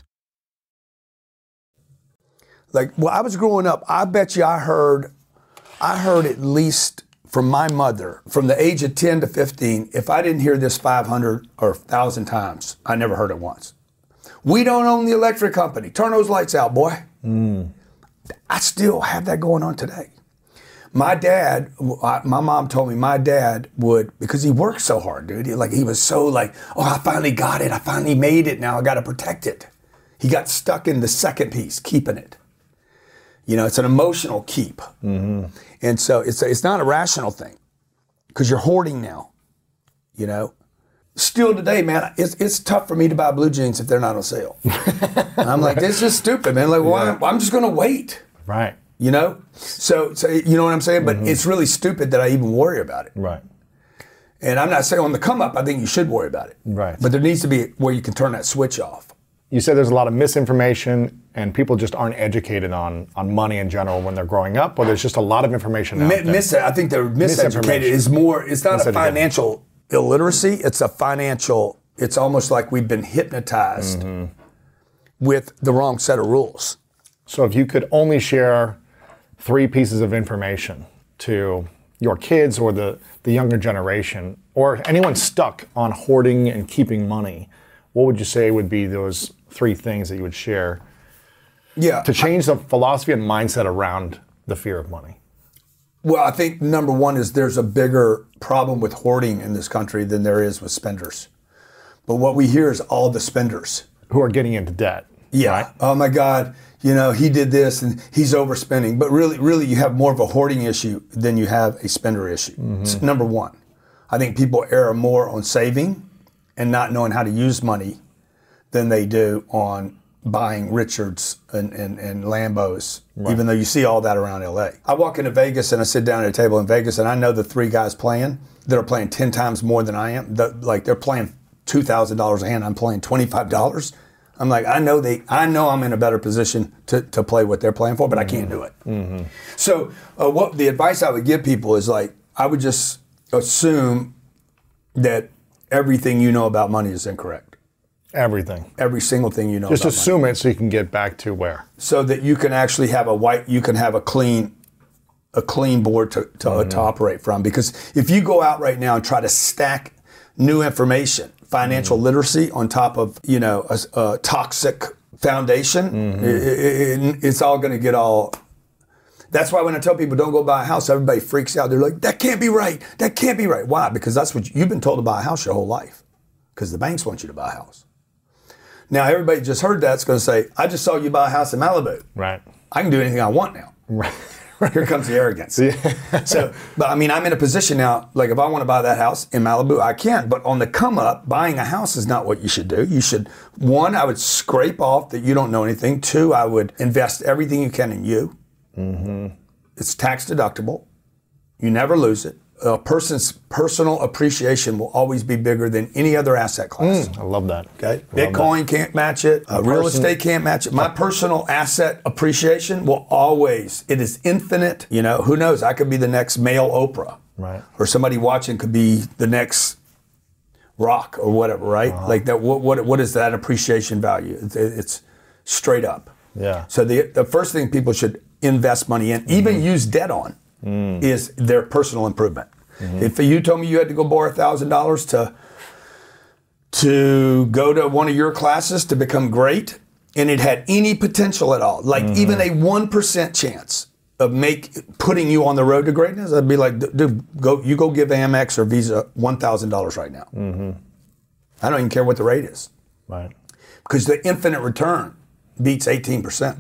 Like, when I was growing up, I bet you I heard, I heard at least from my mother, from the age of ten to fifteen, if I didn't hear this five hundred or one thousand times, I never heard it once. We don't own the electric company. Turn those lights out, boy. Mm. I still have that going on today. My dad, my mom told me my dad would, because he worked so hard, dude. He, like, he was so like, oh, I finally got it. I finally made it. Now I got to protect it. He got stuck in the second piece, keeping it. You know, it's an emotional keep. Mm-hmm. And so it's it's not a rational thing because you're hoarding now, you know. Still today, man, it's it's tough for me to buy blue jeans if they're not on sale. I'm like, this is stupid, man. Like, well, Yeah. I'm, I'm just going to wait, Right. you know. So, so you know what I'm saying? But Mhm. it's really stupid that I even worry about it. Right. And I'm not saying on the come up, I think you should worry about it. Right. But there needs to be where you can turn that switch off. You said there's a lot of misinformation and people just aren't educated on, on money in general when they're growing up, or there's just a lot of information out Mi- there. mis- I think they're miseducated. Misinformation. Is more. It's not a Miseducated. financial illiteracy. It's a financial. It's almost like we've been hypnotized Mm-hmm. with the wrong set of rules. So if you could only share three pieces of information to your kids or the, the younger generation, or anyone stuck on hoarding and keeping money, what would you say would be those three things that you would share yeah, to change the philosophy and mindset around the fear of money? Well, I think number one is there's a bigger problem with hoarding in this country than there is with spenders. But what we hear is all the spenders. Who are getting into debt. Yeah. Right? Oh my God, you know, he did this and he's overspending. But really, really you have more of a hoarding issue than you have a spender issue. Mm-hmm. It's number one. I think people err more on saving and not knowing how to use money than they do on buying Richards and, and, and Lambos, right. Even though you see all that around L A. I walk into Vegas and I sit down at a table in Vegas and I know the three guys playing that are playing ten times more than I am. The, like they're playing two thousand dollars a hand, I'm playing twenty-five dollars. I'm like, I know they, I know I'm in a better position to, to play what they're playing for, but I can't do it. Mm-hmm. So uh, what the advice I would give people is like, I would just assume that everything you know about money is incorrect. Everything. Every single thing you know Just about assume money. it so you can get back to where? So that you can actually have a white, you can have a clean, a clean board to, to, mm-hmm. to operate from. Because if you go out right now and try to stack new information, financial mm-hmm. literacy on top of, you know, a, a toxic foundation, mm-hmm. it, it, it's all going to get all. That's why when I tell people don't go buy a house, everybody freaks out. They're like, that can't be right. That can't be right. Why? Because that's what you, you've been told to buy a house your whole life. Because the banks want you to buy a house. Now, everybody just heard that. It's going to say, I just saw you buy a house in Malibu. Right. I can do anything I want now. Right. Here comes the arrogance. So, but I mean, I'm in a position now, like if I want to buy that house in Malibu, I can. But on the come up, buying a house is not what you should do. You should, one, I would scrape off that you don't know anything. Two, I would invest everything you can in you. Mm-hmm. It's tax deductible. You never lose it. A person's personal appreciation will always be bigger than any other asset class. Mm, I love that. Okay, love Bitcoin that. Can't match it. Uh, real person, estate can't match it. My personal asset appreciation will always. It is infinite. You know, who knows? I could be the next male Oprah, right? Or somebody watching could be the next Rock or whatever, right? Uh-huh. Like that. What what what is that appreciation value? It's, it's straight up. Yeah. So the the first thing people should invest money in, mm-hmm. even use debt on. Mm. Is their personal improvement. Mm-hmm. If you told me you had to go borrow one thousand dollars to to go to one of your classes to become great, and it had any potential at all, like mm-hmm. even a one percent chance of make putting you on the road to greatness, I'd be like, dude, go, you go give Amex or Visa one thousand dollars right now. Mm-hmm. I don't even care what the rate is. Right. Because the infinite return beats eighteen percent.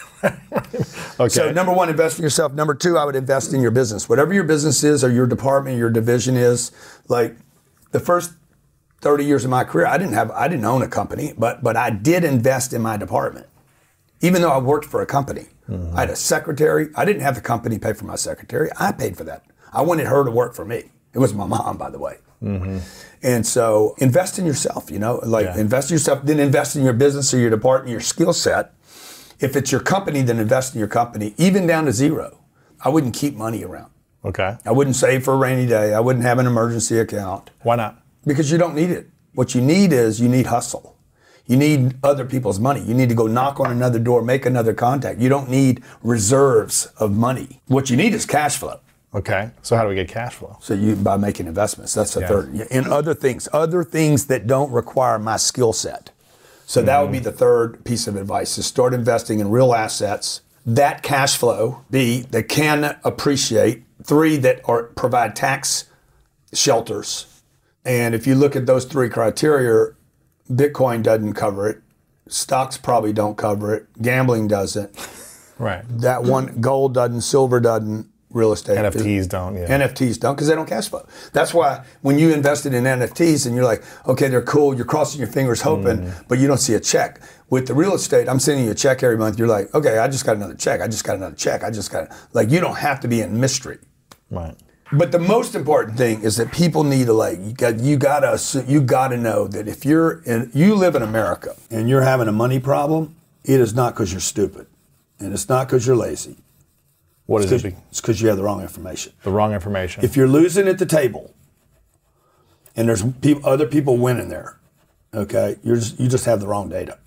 Okay. So number one, invest in yourself. Number two, I would invest in your business. Whatever your business is or your department, your division is, like the first thirty years of my career, I didn't have, I didn't own a company, but but I did invest in my department. Even though I worked for a company. Mm-hmm. I had a secretary. I didn't have the company pay for my secretary. I paid for that. I wanted her to work for me. It was my mom, by the way. Mm-hmm. And so invest in yourself, you know, like yeah. invest in yourself, then invest in your business or your department, your skill set. If it's your company, then invest in your company, even down to zero. I wouldn't keep money around. Okay. I wouldn't save for a rainy day. I wouldn't have an emergency account. Why not? Because you don't need it. What you need is you need hustle. You need other people's money. You need to go knock on another door, make another contact. You don't need reserves of money. What you need is cash flow. Okay. So how do we get cash flow? So you by making investments. That's the yeah. third. And other things, other things that don't require my skill set. So that would be the third piece of advice, is start investing in real assets. That cash flow, B, that can appreciate. Three, that are provide tax shelters. And if you look at those three criteria, Bitcoin doesn't cover it. Stocks probably don't cover it. Gambling doesn't. Right. That one, gold doesn't, silver doesn't. Real estate. N F Ts don't, yeah. N F Ts don't, because they don't cash flow. That's why when you invested in N F Ts and you're like, okay, they're cool, you're crossing your fingers hoping, mm. but you don't see a check. With the real estate, I'm sending you a check every month. You're like, okay, I just got another check. I just got another check. I just got, like, you don't have to be in mystery. Right. But the most important thing is that people need to, like, you got, you gotta, you gotta know that if you're in, you live in America and you're having a money problem, it is not because you're stupid, and it's not because you're lazy. What is it? It's because you have the wrong information. The wrong information. If you're losing at the table, and there's people, other people winning there, okay, you're just, you just have the wrong data.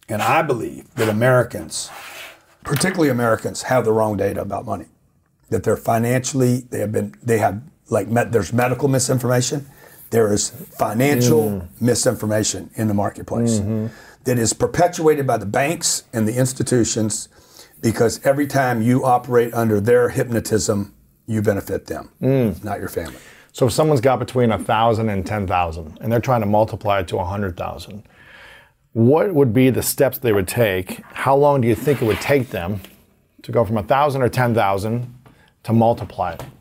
And I believe that Americans, particularly Americans, have the wrong data about money. That they're financially, they have been, they have like, met, there's medical misinformation. There is financial mm. misinformation in the marketplace mm-hmm. that is perpetuated by the banks and the institutions, because every time you operate under their hypnotism, you benefit them, mm. not your family. So if someone's got between one thousand and ten thousand and they're trying to multiply it to one hundred thousand, what would be the steps they would take? How long do you think it would take them to go from one thousand or ten thousand to multiply it?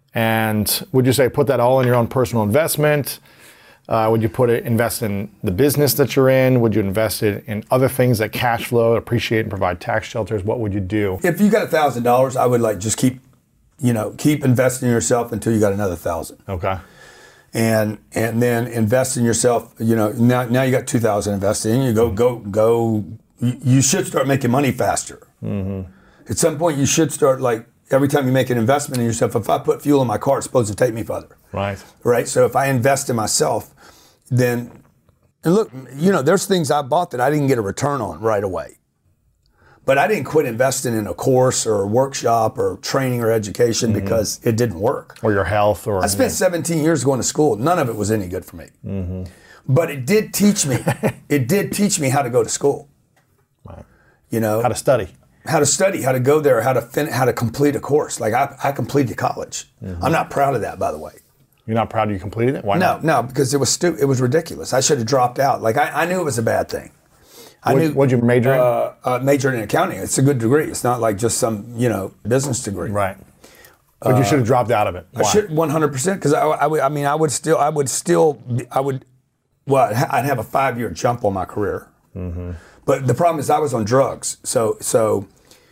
And would you say put that all in your own personal investment? Uh, would you put it invest in the business that you're in? Would you invest it in other things that cash flow, appreciate, and provide tax shelters? What would you do? If you got a thousand dollars, I would like just keep, you know, keep investing in yourself until you got another thousand. Okay. And and then invest in yourself. You know, now now you got two thousand invested in. You go mm-hmm. go go. You, you should start making money faster. Mm-hmm. At some point, you should start like. Every time you make an investment in yourself, if I put fuel in my car, it's supposed to take me further. Right. Right. So if I invest in myself, then, and look, you know, there's things I bought that I didn't get a return on right away. But I didn't quit investing in a course or a workshop or training or education mm-hmm. because it didn't work. Or your health. Or I spent yeah. seventeen years going to school. None of it was any good for me. Mm-hmm. But it did teach me, it did teach me how to go to school. Right. You know. How to study. How to study, how to go there, how to fin- how to complete a course. Like I, I completed college. Mm-hmm. I'm not proud of that, by the way. You're not proud you completed it? Why no, not? No, because it was stu- it was ridiculous. I should have dropped out. Like I, I knew it was a bad thing. I what, knew. What'd you major in? Uh, uh, majored in accounting. It's a good degree. It's not like just some you know business degree. Right. But uh, you should have dropped out of it. Why? I should one hundred percent because I, I, would, I mean I would still I would still be, I would well I'd have a five year jump on my career. Mm-hmm. But the problem is I was on drugs. So so.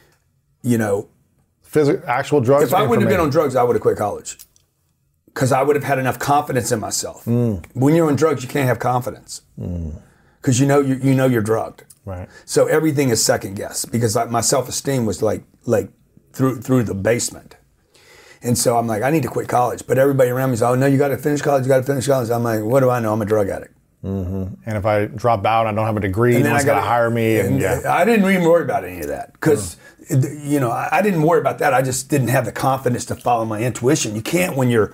You know, Physical, actual drugs. If I wouldn't have been on drugs, I would have quit college because I would have had enough confidence in myself. Mm. When you're on drugs, you can't have confidence because mm. you know you, you know you're drugged. Right. So everything is second guess because like, my self-esteem was like like through through the basement, and so I'm like I need to quit college. But everybody around me is, oh no, you got to finish college. You got to finish college. I'm like, what do I know? I'm a drug addict. Mm-hmm. And if I drop out, I don't have a degree. And then I got to hire me. And, and yeah. I didn't even worry about any of that because, mm. you know, I, I didn't worry about that. I just didn't have the confidence to follow my intuition. You can't when you're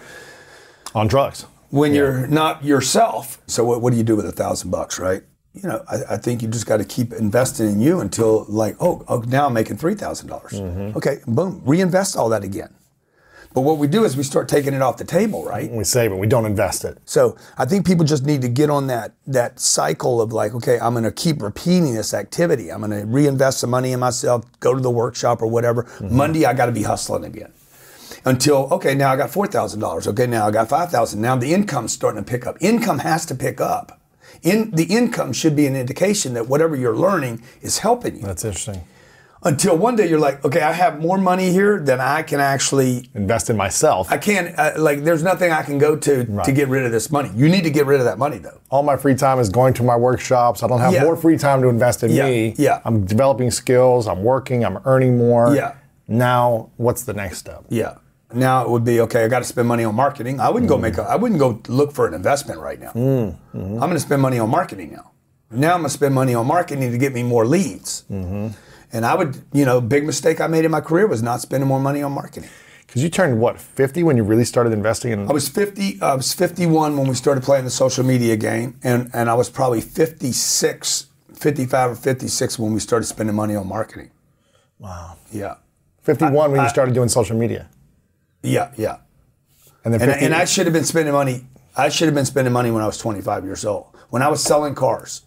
on drugs. When yeah. you're not yourself. So what, what do you do with a thousand bucks, right? You know, I, I think you just got to keep investing in you until like, oh, oh now I'm making three thousand dollars. Mm-hmm. Okay, boom, reinvest all that again. But what we do is we start taking it off the table, right? We save it. We don't invest it. So I think people just need to get on that that cycle of like, okay, I'm going to keep repeating this activity. I'm going to reinvest some money in myself, go to the workshop or whatever. Mm-hmm. Monday, I got to be hustling again. Until, okay, now I got four thousand dollars. Okay, now I got five thousand dollars. Now the income's starting to pick up. Income has to pick up. In, the income should be an indication that whatever you're learning is helping you. That's interesting. Until one day you're like, okay, I have more money here than I can actually invest in myself. I can't, uh, like, there's nothing I can go to right. to get rid of this money. You need to get rid of that money, though. All my free time is going to my workshops. I don't have yeah. more free time to invest in yeah. me. Yeah. I'm developing skills. I'm working. I'm earning more. Yeah. Now, what's the next step? Yeah. Now it would be, okay, I got to spend money on marketing. I wouldn't mm. go make a, I wouldn't go look for an investment right now. Mm. Mm-hmm. I'm going to spend money on marketing now. Now I'm going to spend money on marketing to get me more leads. Mm-hmm. And I would, you know, big mistake I made in my career was not spending more money on marketing. Because you turned, what, fifty when you really started investing in? I was fifty, I was fifty-one when we started playing the social media game. And, and I was probably fifty-six, fifty-five or fifty-six when we started spending money on marketing. Wow. Yeah. fifty-one I, when I, you started doing social media? Yeah, yeah. And, then and, fifty, and I should have been spending money, I should have been spending money when I was twenty-five years old. When I was selling cars,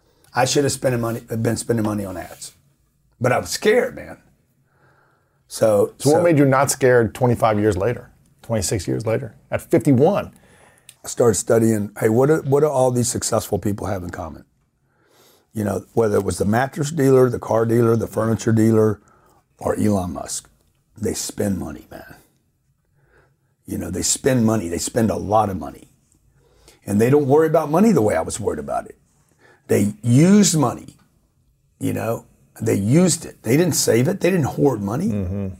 I should have spending money, been spending money on ads. But I was scared, man. So, so, so what made you not scared twenty-five years later, twenty-six years later, at fifty-one? I started studying, hey, what do, what do all these successful people have in common? You know, whether it was the mattress dealer, the car dealer, the furniture dealer, or Elon Musk. They spend money, man. You know, they spend money. They spend a lot of money. And they don't worry about money the way I was worried about it. They use money, you know. They used it. They didn't save it. They didn't hoard money. Mm-hmm.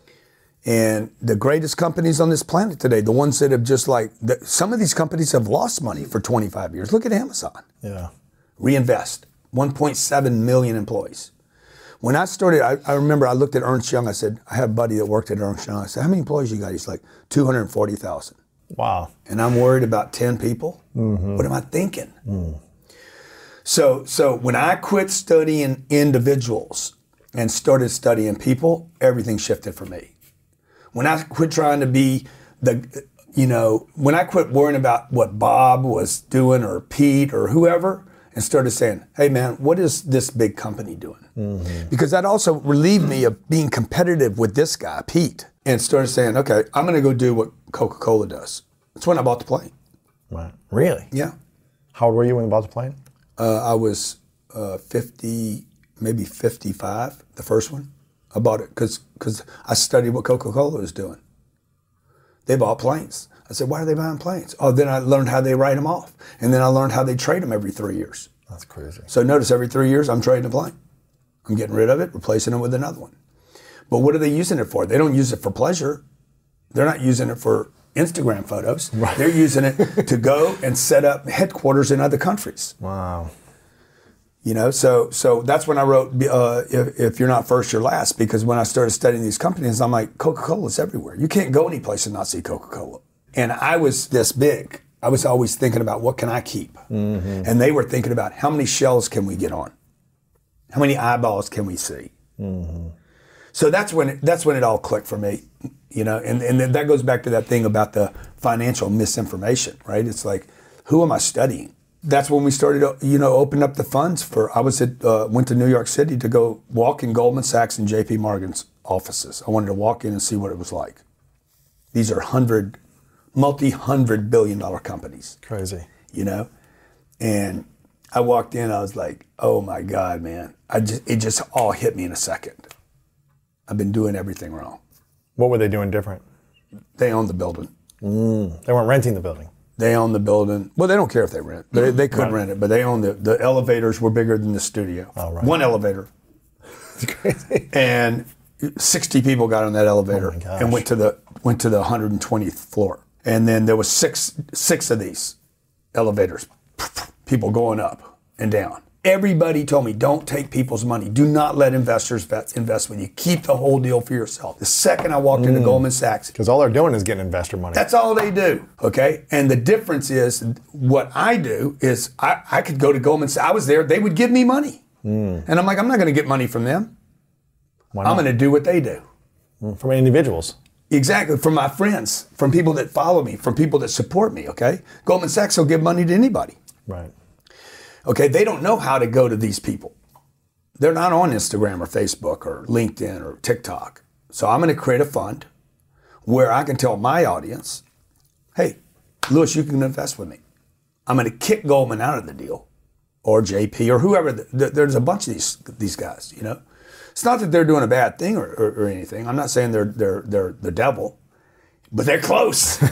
And the greatest companies on this planet today, the ones that have just like, the, some of these companies have lost money for twenty-five years. Look at Amazon. Yeah. Reinvest. one point seven million employees. When I started, I, I remember I looked at Ernst Young. I said, I had a buddy that worked at Ernst Young. I said, how many employees you got? He's like, two hundred forty thousand. Wow. And I'm worried about ten people. Mm-hmm. What am I thinking? Mm. So, so when I quit studying individuals and started studying people, everything shifted for me. When I quit trying to be the, you know, when I quit worrying about what Bob was doing or Pete or whoever, and started saying, hey man, what is this big company doing? Mm-hmm. Because that also relieved me of being competitive with this guy, Pete, and started saying, okay, I'm gonna go do what Coca-Cola does. That's when I bought the plane. Right. Really? Yeah. How old were you when you bought the plane? Uh, I was uh, fifty, maybe fifty-five, the first one. I bought it because because I studied what Coca-Cola was doing. They bought planes. I said, why are they buying planes? Oh, then I learned how they write them off. And then I learned how they trade them every three years. That's crazy. So notice every three years, I'm trading a plane. I'm getting rid of it, replacing it with another one. But what are they using it for? They don't use it for pleasure. They're not using it for Instagram photos. Right. They're using it to go and set up headquarters in other countries. Wow. You know, so so that's when I wrote, uh, if, if you're not first, you're last, because when I started studying these companies, I'm like, Coca-Cola's everywhere. You can't go any place and not see Coca-Cola. And I was this big. I was always thinking about what can I keep? Mm-hmm. And they were thinking about how many shells can we get on? How many eyeballs can we see? Mm-hmm. So that's when it, that's when it all clicked for me, you know. And and that goes back to that thing about the financial misinformation, right? It's like, who am I studying? That's when we started, you know, open up the funds for. I was at uh, went to New York City to go walk in Goldman Sachs and J P Morgan's offices. I wanted to walk in and see what it was like. These are hundred. multi-hundred billion dollar companies. Crazy. You know? And I walked in, I was like, oh my God, man. I just it just all hit me in a second. I've been doing everything wrong. What were they doing different? They own the building. Mm. They weren't renting the building. They own the building. Well, they don't care if they rent. They, they could right. rent it, but they own the, the elevators were bigger than the studio. Oh, right. One elevator. It's crazy. And sixty people got on that elevator oh and went to the went to the one hundred twentieth floor. And then there was six six of these elevators, people going up and down. Everybody told me, don't take people's money. Do not let investors invest with you. Keep the whole deal for yourself. The second I walked mm. into Goldman Sachs. Because all they're doing is getting investor money. That's all they do, okay? And the difference is, what I do is, I, I could go to Goldman Sachs. I was there, they would give me money. Mm. And I'm like, I'm not going to get money from them. Why not? I'm going to do what they do. Mm. From individuals. Exactly, from my friends, from people that follow me, from people that support me, okay? Goldman Sachs will give money to anybody. Right. Okay, they don't know how to go to these people. They're not on Instagram or Facebook or LinkedIn or TikTok. So I'm gonna create a fund where I can tell my audience, hey, Louis, you can invest with me. I'm gonna kick Goldman out of the deal, or J P, or whoever. There's a bunch of these these guys, you know? It's not that they're doing a bad thing or, or, or anything. I'm not saying they're they're they're the devil, but they're close.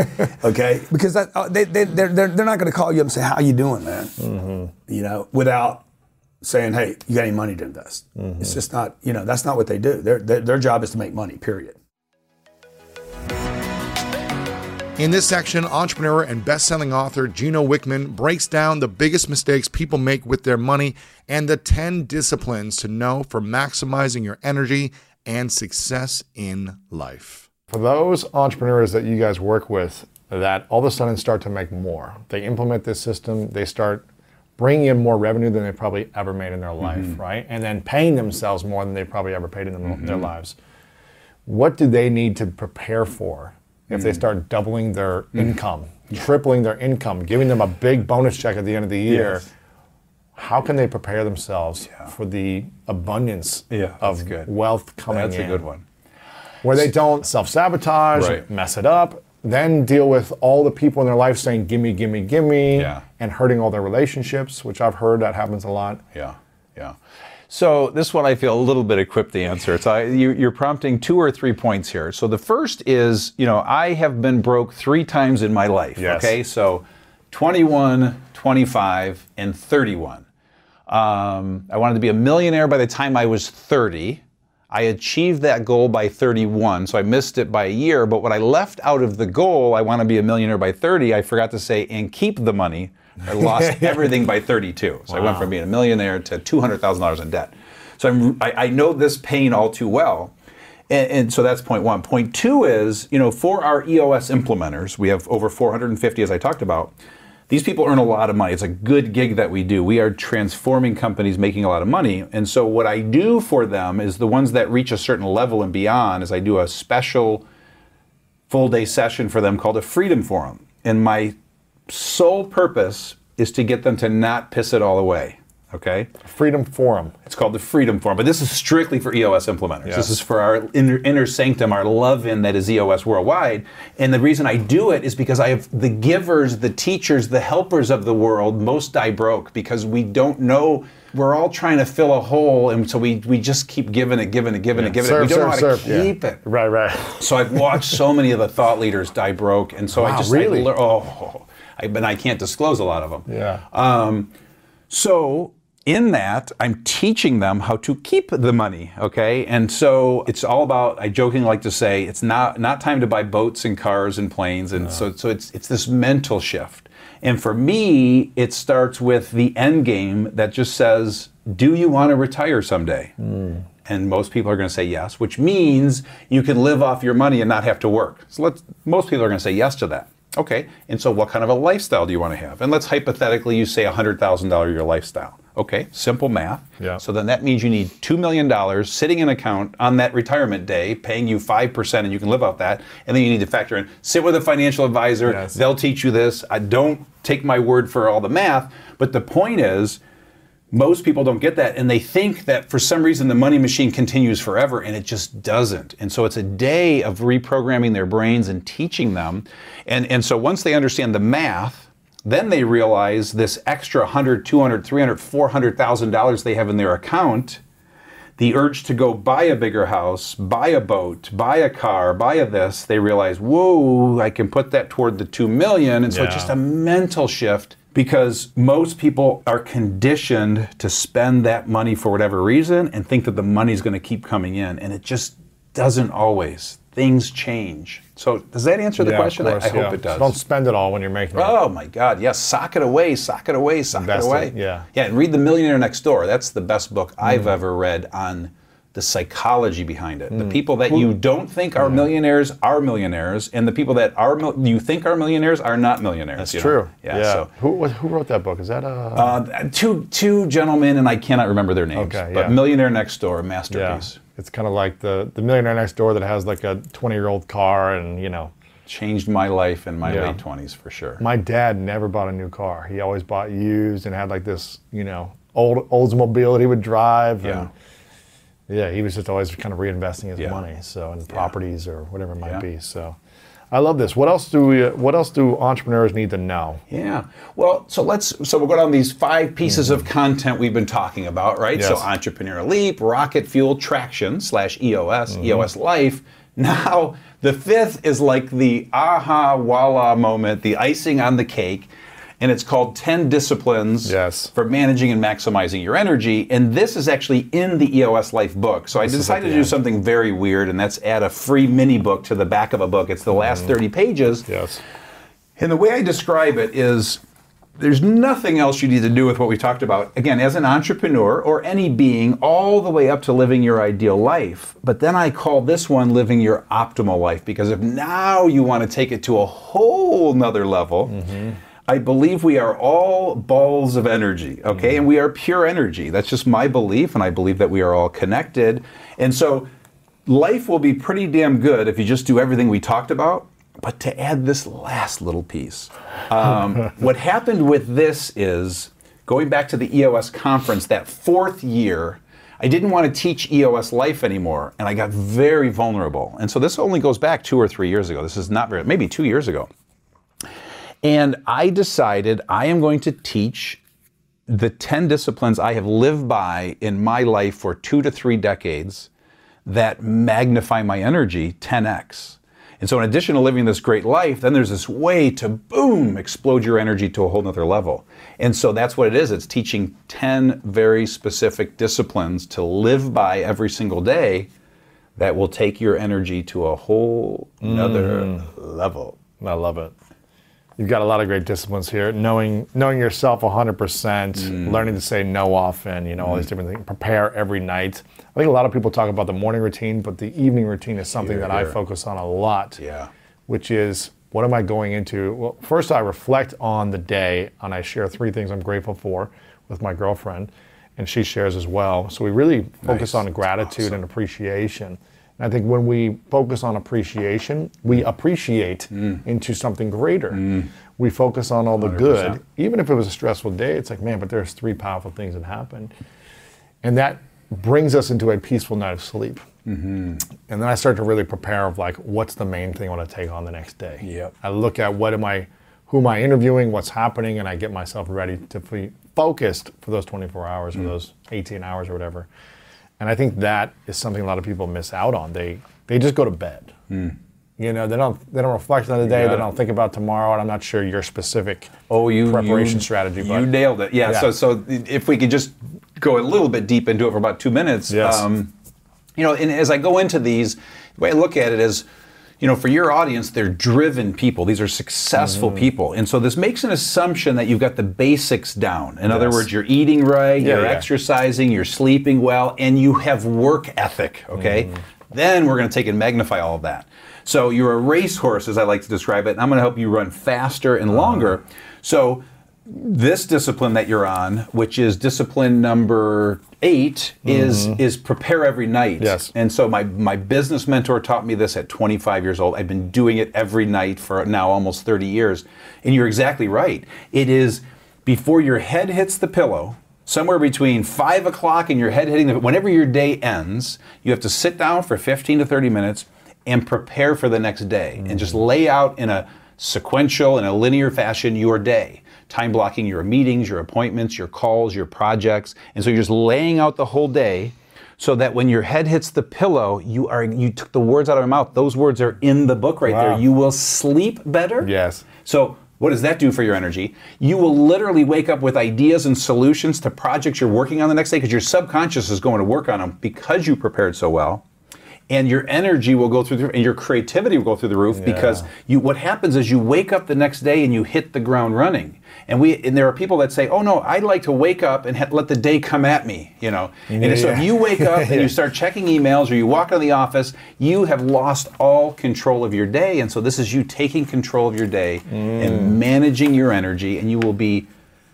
Okay, because that, uh, they they they're they're, they're not going to call you up and say, "How you doing, man?" Mm-hmm. You know, without saying, "Hey, you got any money to invest?" Mm-hmm. It's just not. You know, that's not what they do. Their their, their job is to make money. Period. In this section, entrepreneur and best-selling author Gino Wickman breaks down the biggest mistakes people make with their money and the ten disciplines to know for maximizing your energy and success in life. For those entrepreneurs that you guys work with that all of a sudden start to make more, they implement this system, they start bringing in more revenue than they probably ever made in their life, mm-hmm. right? And then paying themselves more than they probably ever paid in them, mm-hmm. their lives. What do they need to prepare for if they start doubling their mm. income, tripling their income, giving them a big bonus check at the end of the year? Yes. How can they prepare themselves yeah. for the abundance yeah, of good. wealth coming that's in? That's a good one. Where they don't self-sabotage, right. mess it up, then deal with all the people in their life saying, gimme, gimme, gimme, yeah. and hurting all their relationships, which I've heard that happens a lot. Yeah, yeah. So this one I feel a little bit equipped to answer. So I, you, you're prompting two or three points here. So the first is, you know, I have been broke three times in my life. Yes. Okay, so twenty-one, twenty-five, and thirty-one. Um, I wanted to be a millionaire by the time I was thirty. I achieved that goal by thirty-one, so I missed it by a year. But what I left out of the goal, I want to be a millionaire by thirty, I forgot to say, and keep the money. I lost everything by thirty-two. So wow. I went from being a millionaire to two hundred thousand dollars in debt. So I'm, I, I know this pain all too well. And, and so that's point one. Point two is, you know, for our E O S implementers, we have over four hundred fifty, as I talked about. These people earn a lot of money. It's a good gig that we do. We are transforming companies, making a lot of money. And so what I do for them is the ones that reach a certain level and beyond is I do a special full day session for them called a Freedom Forum. And my sole purpose is to get them to not piss it all away. Okay? Freedom Forum. It's called the Freedom Forum, but this is strictly for E O S implementers. Yes. This is for our inner, inner sanctum, our love-in that is E O S worldwide. And the reason I do it is because I have the givers, the teachers, the helpers of the world most die broke because we don't know. We're all trying to fill a hole, and so we, we just keep giving it, giving it, giving yeah. it, giving serve, it. We don't serve, know how serve. to keep yeah. it. Right, right. So I've watched so many of the thought leaders die broke, and so wow, I just really? I, oh, I, but I can't disclose a lot of them. Yeah. Um, so. In that, I'm teaching them how to keep the money, okay? And so it's all about, I jokingly like to say, it's not not time to buy boats and cars and planes, and no. so so it's it's this mental shift. And for me, it starts with the end game that just says, do you want to retire someday? Mm. And most people are going to say yes, which means you can live off your money and not have to work. So let's, most people are going to say yes to that. Okay, and so what kind of a lifestyle do you want to have? And let's hypothetically, you say a one hundred thousand dollars a year lifestyle. Okay, simple math. Yeah. So then that means you need two million dollars sitting in an account on that retirement day, paying you five percent, and you can live off that. And then you need to factor in, sit with a financial advisor. Yes. They'll teach you this. I don't take my word for all the math. But the point is, most people don't get that, and they think that for some reason the money machine continues forever, and it just doesn't. And so it's a day of reprogramming their brains and teaching them. And, and so once they understand the math, then they realize this extra one hundred, two hundred, three hundred, four hundred thousand dollars they have in their account, the urge to go buy a bigger house, buy a boat, buy a car, buy a this, they realize, whoa, I can put that toward the two million. And so yeah. it's just a mental shift. Because most people are conditioned to spend that money for whatever reason and think that the money's going to keep coming in, and it just doesn't always. Things change. So does that answer the yeah, question? Course, I, I yeah. hope it does. So don't spend it all when you're making it. Oh my God, yes, sock it away, sock it away, sock Invest it away. It, yeah. Yeah, and read The Millionaire Next Door. That's the best book mm. I've ever read on the psychology behind it. Mm. The people that you don't think are yeah. millionaires are millionaires, and the people that are you think are millionaires are not millionaires. That's you know? true. Yeah. yeah. So who who wrote that book? Is that a uh, two two gentlemen, and I cannot remember their names. Okay, but yeah. Millionaire Next Door, a masterpiece. Yeah. It's kind of like the the Millionaire Next Door that has like a twenty-year-old car, and you know. Changed my life in my yeah. late twenties for sure. My dad never bought a new car. He always bought used and had like this, you know, old Oldsmobile that he would drive. Yeah. And yeah, he was just always kind of reinvesting his yeah. money, so in properties yeah. or whatever it might yeah. be. So, I love this. What else do we? What else do entrepreneurs need to know? Yeah. Well, so let's. So we'll go down these five pieces mm-hmm. of content we've been talking about, right? Yes. So Entrepreneur Leap, Rocket Fuel, Traction slash E O S, mm-hmm. E O S Life. Now the fifth is like the aha voila moment, the icing on the cake. And it's called ten Disciplines yes. for Managing and Maximizing Your Energy. And this is actually in the E O S Life book. So this I decided to do end. something very weird, and that's add a free mini book to the back of a book. It's the last mm. thirty pages. Yes. And the way I describe it is there's nothing else you need to do with what we talked about. Again, as an entrepreneur or any being, all the way up to living your ideal life. But then I call this one living your optimal life, because if now you want to take it to a whole nother level, mm-hmm. I believe we are all balls of energy, okay? Mm-hmm. And we are pure energy. That's just my belief, and I believe that we are all connected. And so life will be pretty damn good if you just do everything we talked about. But to add this last little piece, um, what happened with this is, going back to the E O S conference, that fourth year, I didn't want to teach E O S Life anymore, and I got very vulnerable. And so this only goes back two or three years ago. This is not very, maybe two years ago. And I decided I am going to teach the ten disciplines I have lived by in my life for two to three decades that magnify my energy ten x. And so in addition to living this great life, then there's this way to, boom, explode your energy to a whole nother level. And so that's what it is. It's teaching ten very specific disciplines to live by every single day that will take your energy to a whole nother mm. level. I love it. You've got a lot of great disciplines here. Knowing knowing yourself one hundred percent, mm. learning to say no often, you know, mm. all these different things. Prepare every night. I think a lot of people talk about the morning routine, but the evening routine is something here, that here. I focus on a lot, yeah. which is, what am I going into? Well, first I reflect on the day, and I share three things I'm grateful for with my girlfriend, and she shares as well. So we really focus nice. on gratitude awesome. and appreciation. And I think when we focus on appreciation, we appreciate mm. into something greater. Mm. We focus on all the one hundred percent. Good. Even if it was a stressful day, it's like, man, but there's three powerful things that happened. And that brings us into a peaceful night of sleep. Mm-hmm. And then I start to really prepare of like, what's the main thing I want to take on the next day? Yep. I look at what am I, who am I interviewing, what's happening, and I get myself ready to be focused for those twenty-four hours mm. or those eighteen hours or whatever. And I think that is something a lot of people miss out on. They they just go to bed. Mm. You know, they don't they don't reflect on the day. They don't think about tomorrow. And I'm not sure your specific oh, you, preparation you, strategy. You but nailed it. Yeah, yeah. So so if we could just go a little bit deep into it for about two minutes. Yes. Um, you know, and as I go into these, the way I look at it is, you know, for your audience, they're driven people. These are successful mm-hmm. people. And so this makes an assumption that you've got the basics down. In yes. other words, you're eating right, yeah, you're yeah. exercising, you're sleeping well, and you have work ethic, okay? Mm. Then we're going to take and magnify all of that. So you're a racehorse, as I like to describe it, and I'm going to help you run faster and longer. Uh-huh. So this discipline that you're on, which is discipline number eight, is mm-hmm. is prepare every night. Yes. And so my my business mentor taught me this at twenty-five years old. I've been doing it every night for now almost thirty years. And you're exactly right. It is before your head hits the pillow, somewhere between five o'clock and your head hitting the, whenever your day ends, you have to sit down for fifteen to thirty minutes and prepare for the next day mm-hmm. and just lay out in a sequential, in a linear fashion, your day. Time blocking your meetings, your appointments, your calls, your projects. And so you're just laying out the whole day so that when your head hits the pillow, you are you took the words out of my mouth. Those words are in the book right wow. there. You will sleep better. Yes. So what does that do for your energy? You will literally wake up with ideas and solutions to projects you're working on the next day because your subconscious is going to work on them because you prepared so well. And your energy will go through the roof, and your creativity will go through the roof yeah. because you. What happens is you wake up the next day and you hit the ground running. And we and there are people that say, "Oh no, I'd like to wake up and ha- let the day come at me," you know. And yeah. so if you wake up and you start checking emails or you walk into the office, you have lost all control of your day. And so this is you taking control of your day mm. and managing your energy, and you will be,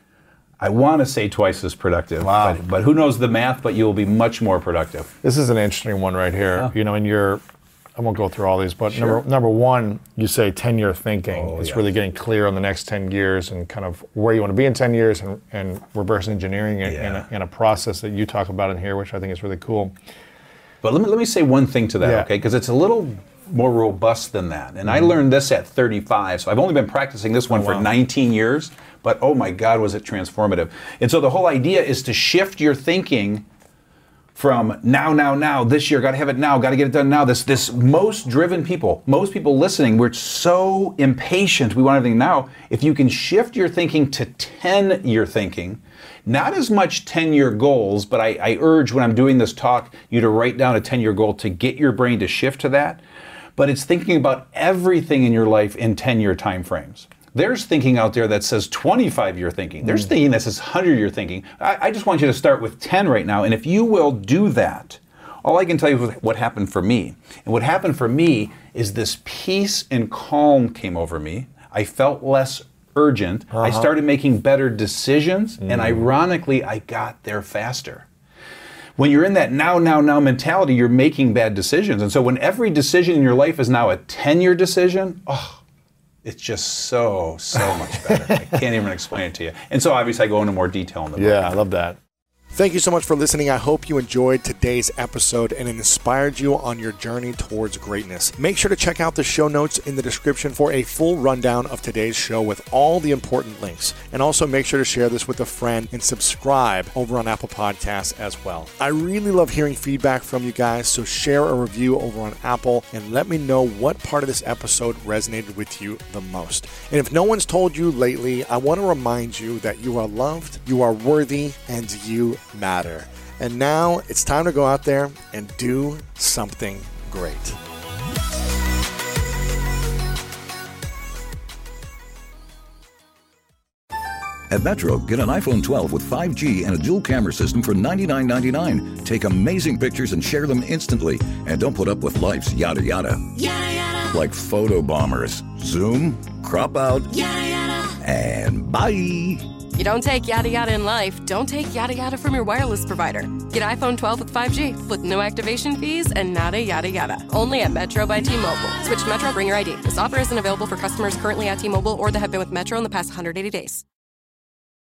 I want to say twice as productive, wow. but, but who knows the math, but you will be much more productive. This is an interesting one right here. Yeah. You know, in your, I won't go through all these, but sure. number number one, you say ten-year thinking. Oh, it's yes. really getting clear on the next ten years and kind of where you want to be in ten years and, and reverse engineering it yeah. in, a, in a process that you talk about in here, which I think is really cool. But let me, let me say one thing to that, yeah. okay? Because it's a little more robust than that. And mm-hmm. I learned this at thirty-five, so I've only been practicing this one oh, for wow. nineteen years. But oh my God, was it transformative. And so the whole idea is to shift your thinking from now, now, now, this year, gotta have it now, gotta get it done now. This this most driven people, most people listening, we're so impatient, we want everything now. If you can shift your thinking to ten-year thinking, not as much ten-year goals, but I, I urge when I'm doing this talk, you to write down a ten-year goal to get your brain to shift to that. But it's thinking about everything in your life in ten-year time frames. There's thinking out there that says twenty-five-year thinking. There's mm. thinking that says one hundred-year thinking. I, I just want you to start with ten right now. And if you will do that, all I can tell you is what happened for me. And what happened for me is this peace and calm came over me. I felt less urgent. Uh-huh. I started making better decisions. Mm. And ironically, I got there faster. When you're in that now, now, now mentality, you're making bad decisions. And so when every decision in your life is now a ten-year decision, oh, it's just so, so much better. I can't even explain it to you. And so obviously I go into more detail in the book. Yeah, I love that. Thank you so much for listening. I hope you enjoyed today's episode and it inspired you on your journey towards greatness. Make sure to check out the show notes in the description for a full rundown of today's show with all the important links. And also make sure to share this with a friend and subscribe over on Apple Podcasts as well. I really love hearing feedback from you guys, so share a review over on Apple and let me know what part of this episode resonated with you the most. And if no one's told you lately, I want to remind you that you are loved, you are worthy, and you matter. And now it's time to go out there and do something great. At Metro, get an iPhone twelve with five G and a dual camera system for ninety-nine ninety-nine. Take amazing pictures and share them instantly. And don't put up with life's yada yada. Yada yada. Like photo bombers. Zoom, crop out, yada yada. And bye. You don't take yada yada in life, don't take yada yada from your wireless provider. Get iPhone twelve with five G with no activation fees and nada yada yada. Only at Metro by T-Mobile. Switch to Metro, bring your I D. This offer isn't available for customers currently at T-Mobile or that have been with Metro in the past one hundred eighty days.